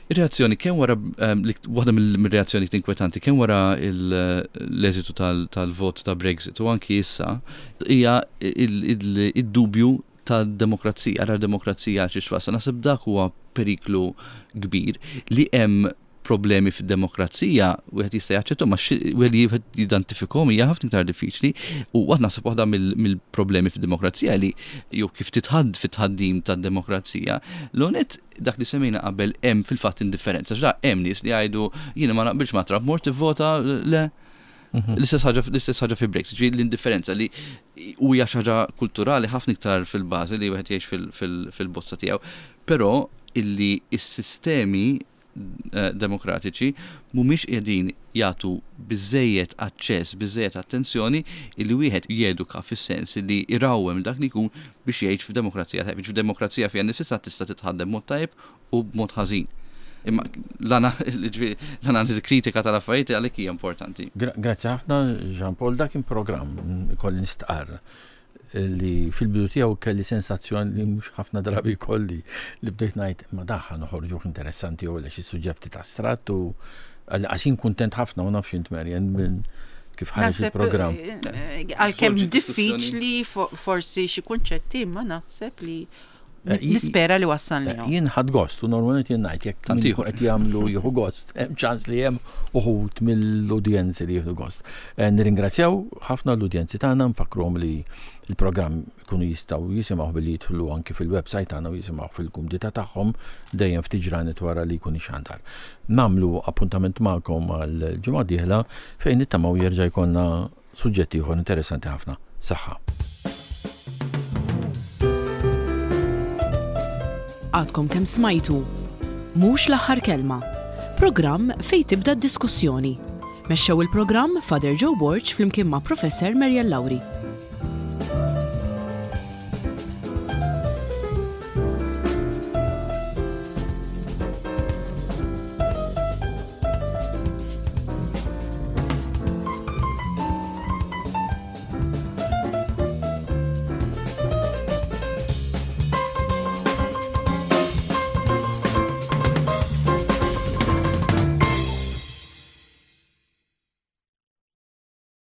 Ir-reazzjoni kemm wara waħda mill-reazzjoni inkwetanti kemm wara l-eżitu tal-vot ta' Brexit u anki issa hija id-dubju tad-demokrazija, ara demokrazija xi xwasa. Naħseb dak huwa periklu kbir li hemm problemi fid-demokrazija wieħed jista' jaċċettom ma wieħed jidentifikhom hija ħafna iktar diffiċli u waħda naħseb waħda mill-problemi fid-demokrazija li jew kif titħadd fit-tħaddim tad-demokrazija l-onet dak li semmejna qabel hemm fil-fatt indifferenza. X'da hemm nies li jgħidu jiena ma naqbilx ma Trump mort tivvota le l-istess ħaġa l-istess ħaġa fi Brexit, ġifieri l-indifferenza li huwa xi ħaġa kulturali ħafna iktar fil-bażi li wieħed jgħix fil-bozza tiegħu, però illi s-sistemi demokratiċi mhumiex qiegħdin jagħtu biżejjed aċċess, biżejjed attenzjoni illi wieħed jeduka fis-sens li irawwem dak li jkun biex jgħix f'demokrazija tajb. F'demokrazija fiha nifisha tista' titħaddem mod tajb u b'mod ħażin. Imma l-analiżi kritika tal-affarijiet għalhekk hija importanti. Grazzi ħafna Jean Paul, dak kien programm kolli nistqar li fil-bidu tiegħu kelli sensazzjoni li mhux ħafna drabi kolli li bdejt ngħid ma daħħa noħorġu interessanti u xi suġġetti ta' strat u għaxin kuntent ħafna u nafx int Marjan minn kif ħares il-programm. Għalkemm diffiċli forsi xi kunċetti ma naħseb li nispera li wassalni. Jien ħadd gost u normalment jien ngħid jekk tieħu qed jagħmlu jieħu gost, hemm ċans li hemm uħud mill-udjenzi li jieħdu gost. Nirringrazzjaw ħafna l-udjenzi tagħna nfakruhom li il-programm ikunu jistgħu jisimgħu billi jidħlu anke fil-website tagħna u jisimgħu fil-kumdita tagħhom dejjem ftit ġranet wara li jkun ixandar. Nagħmlu appuntament magħkom għall-ġimgħa d-dieħla fejn nittamaw jerġa' jkollna suġġetti ieħor interessanti ħafna. Saħħa. Għadkom kemm smajtu mhux l-aħħar kelma. Programm fejn tibda d-diskussjoni. Mexxew il-programm Father Joe Borch flimkien ma' Professor Marjan Lawri.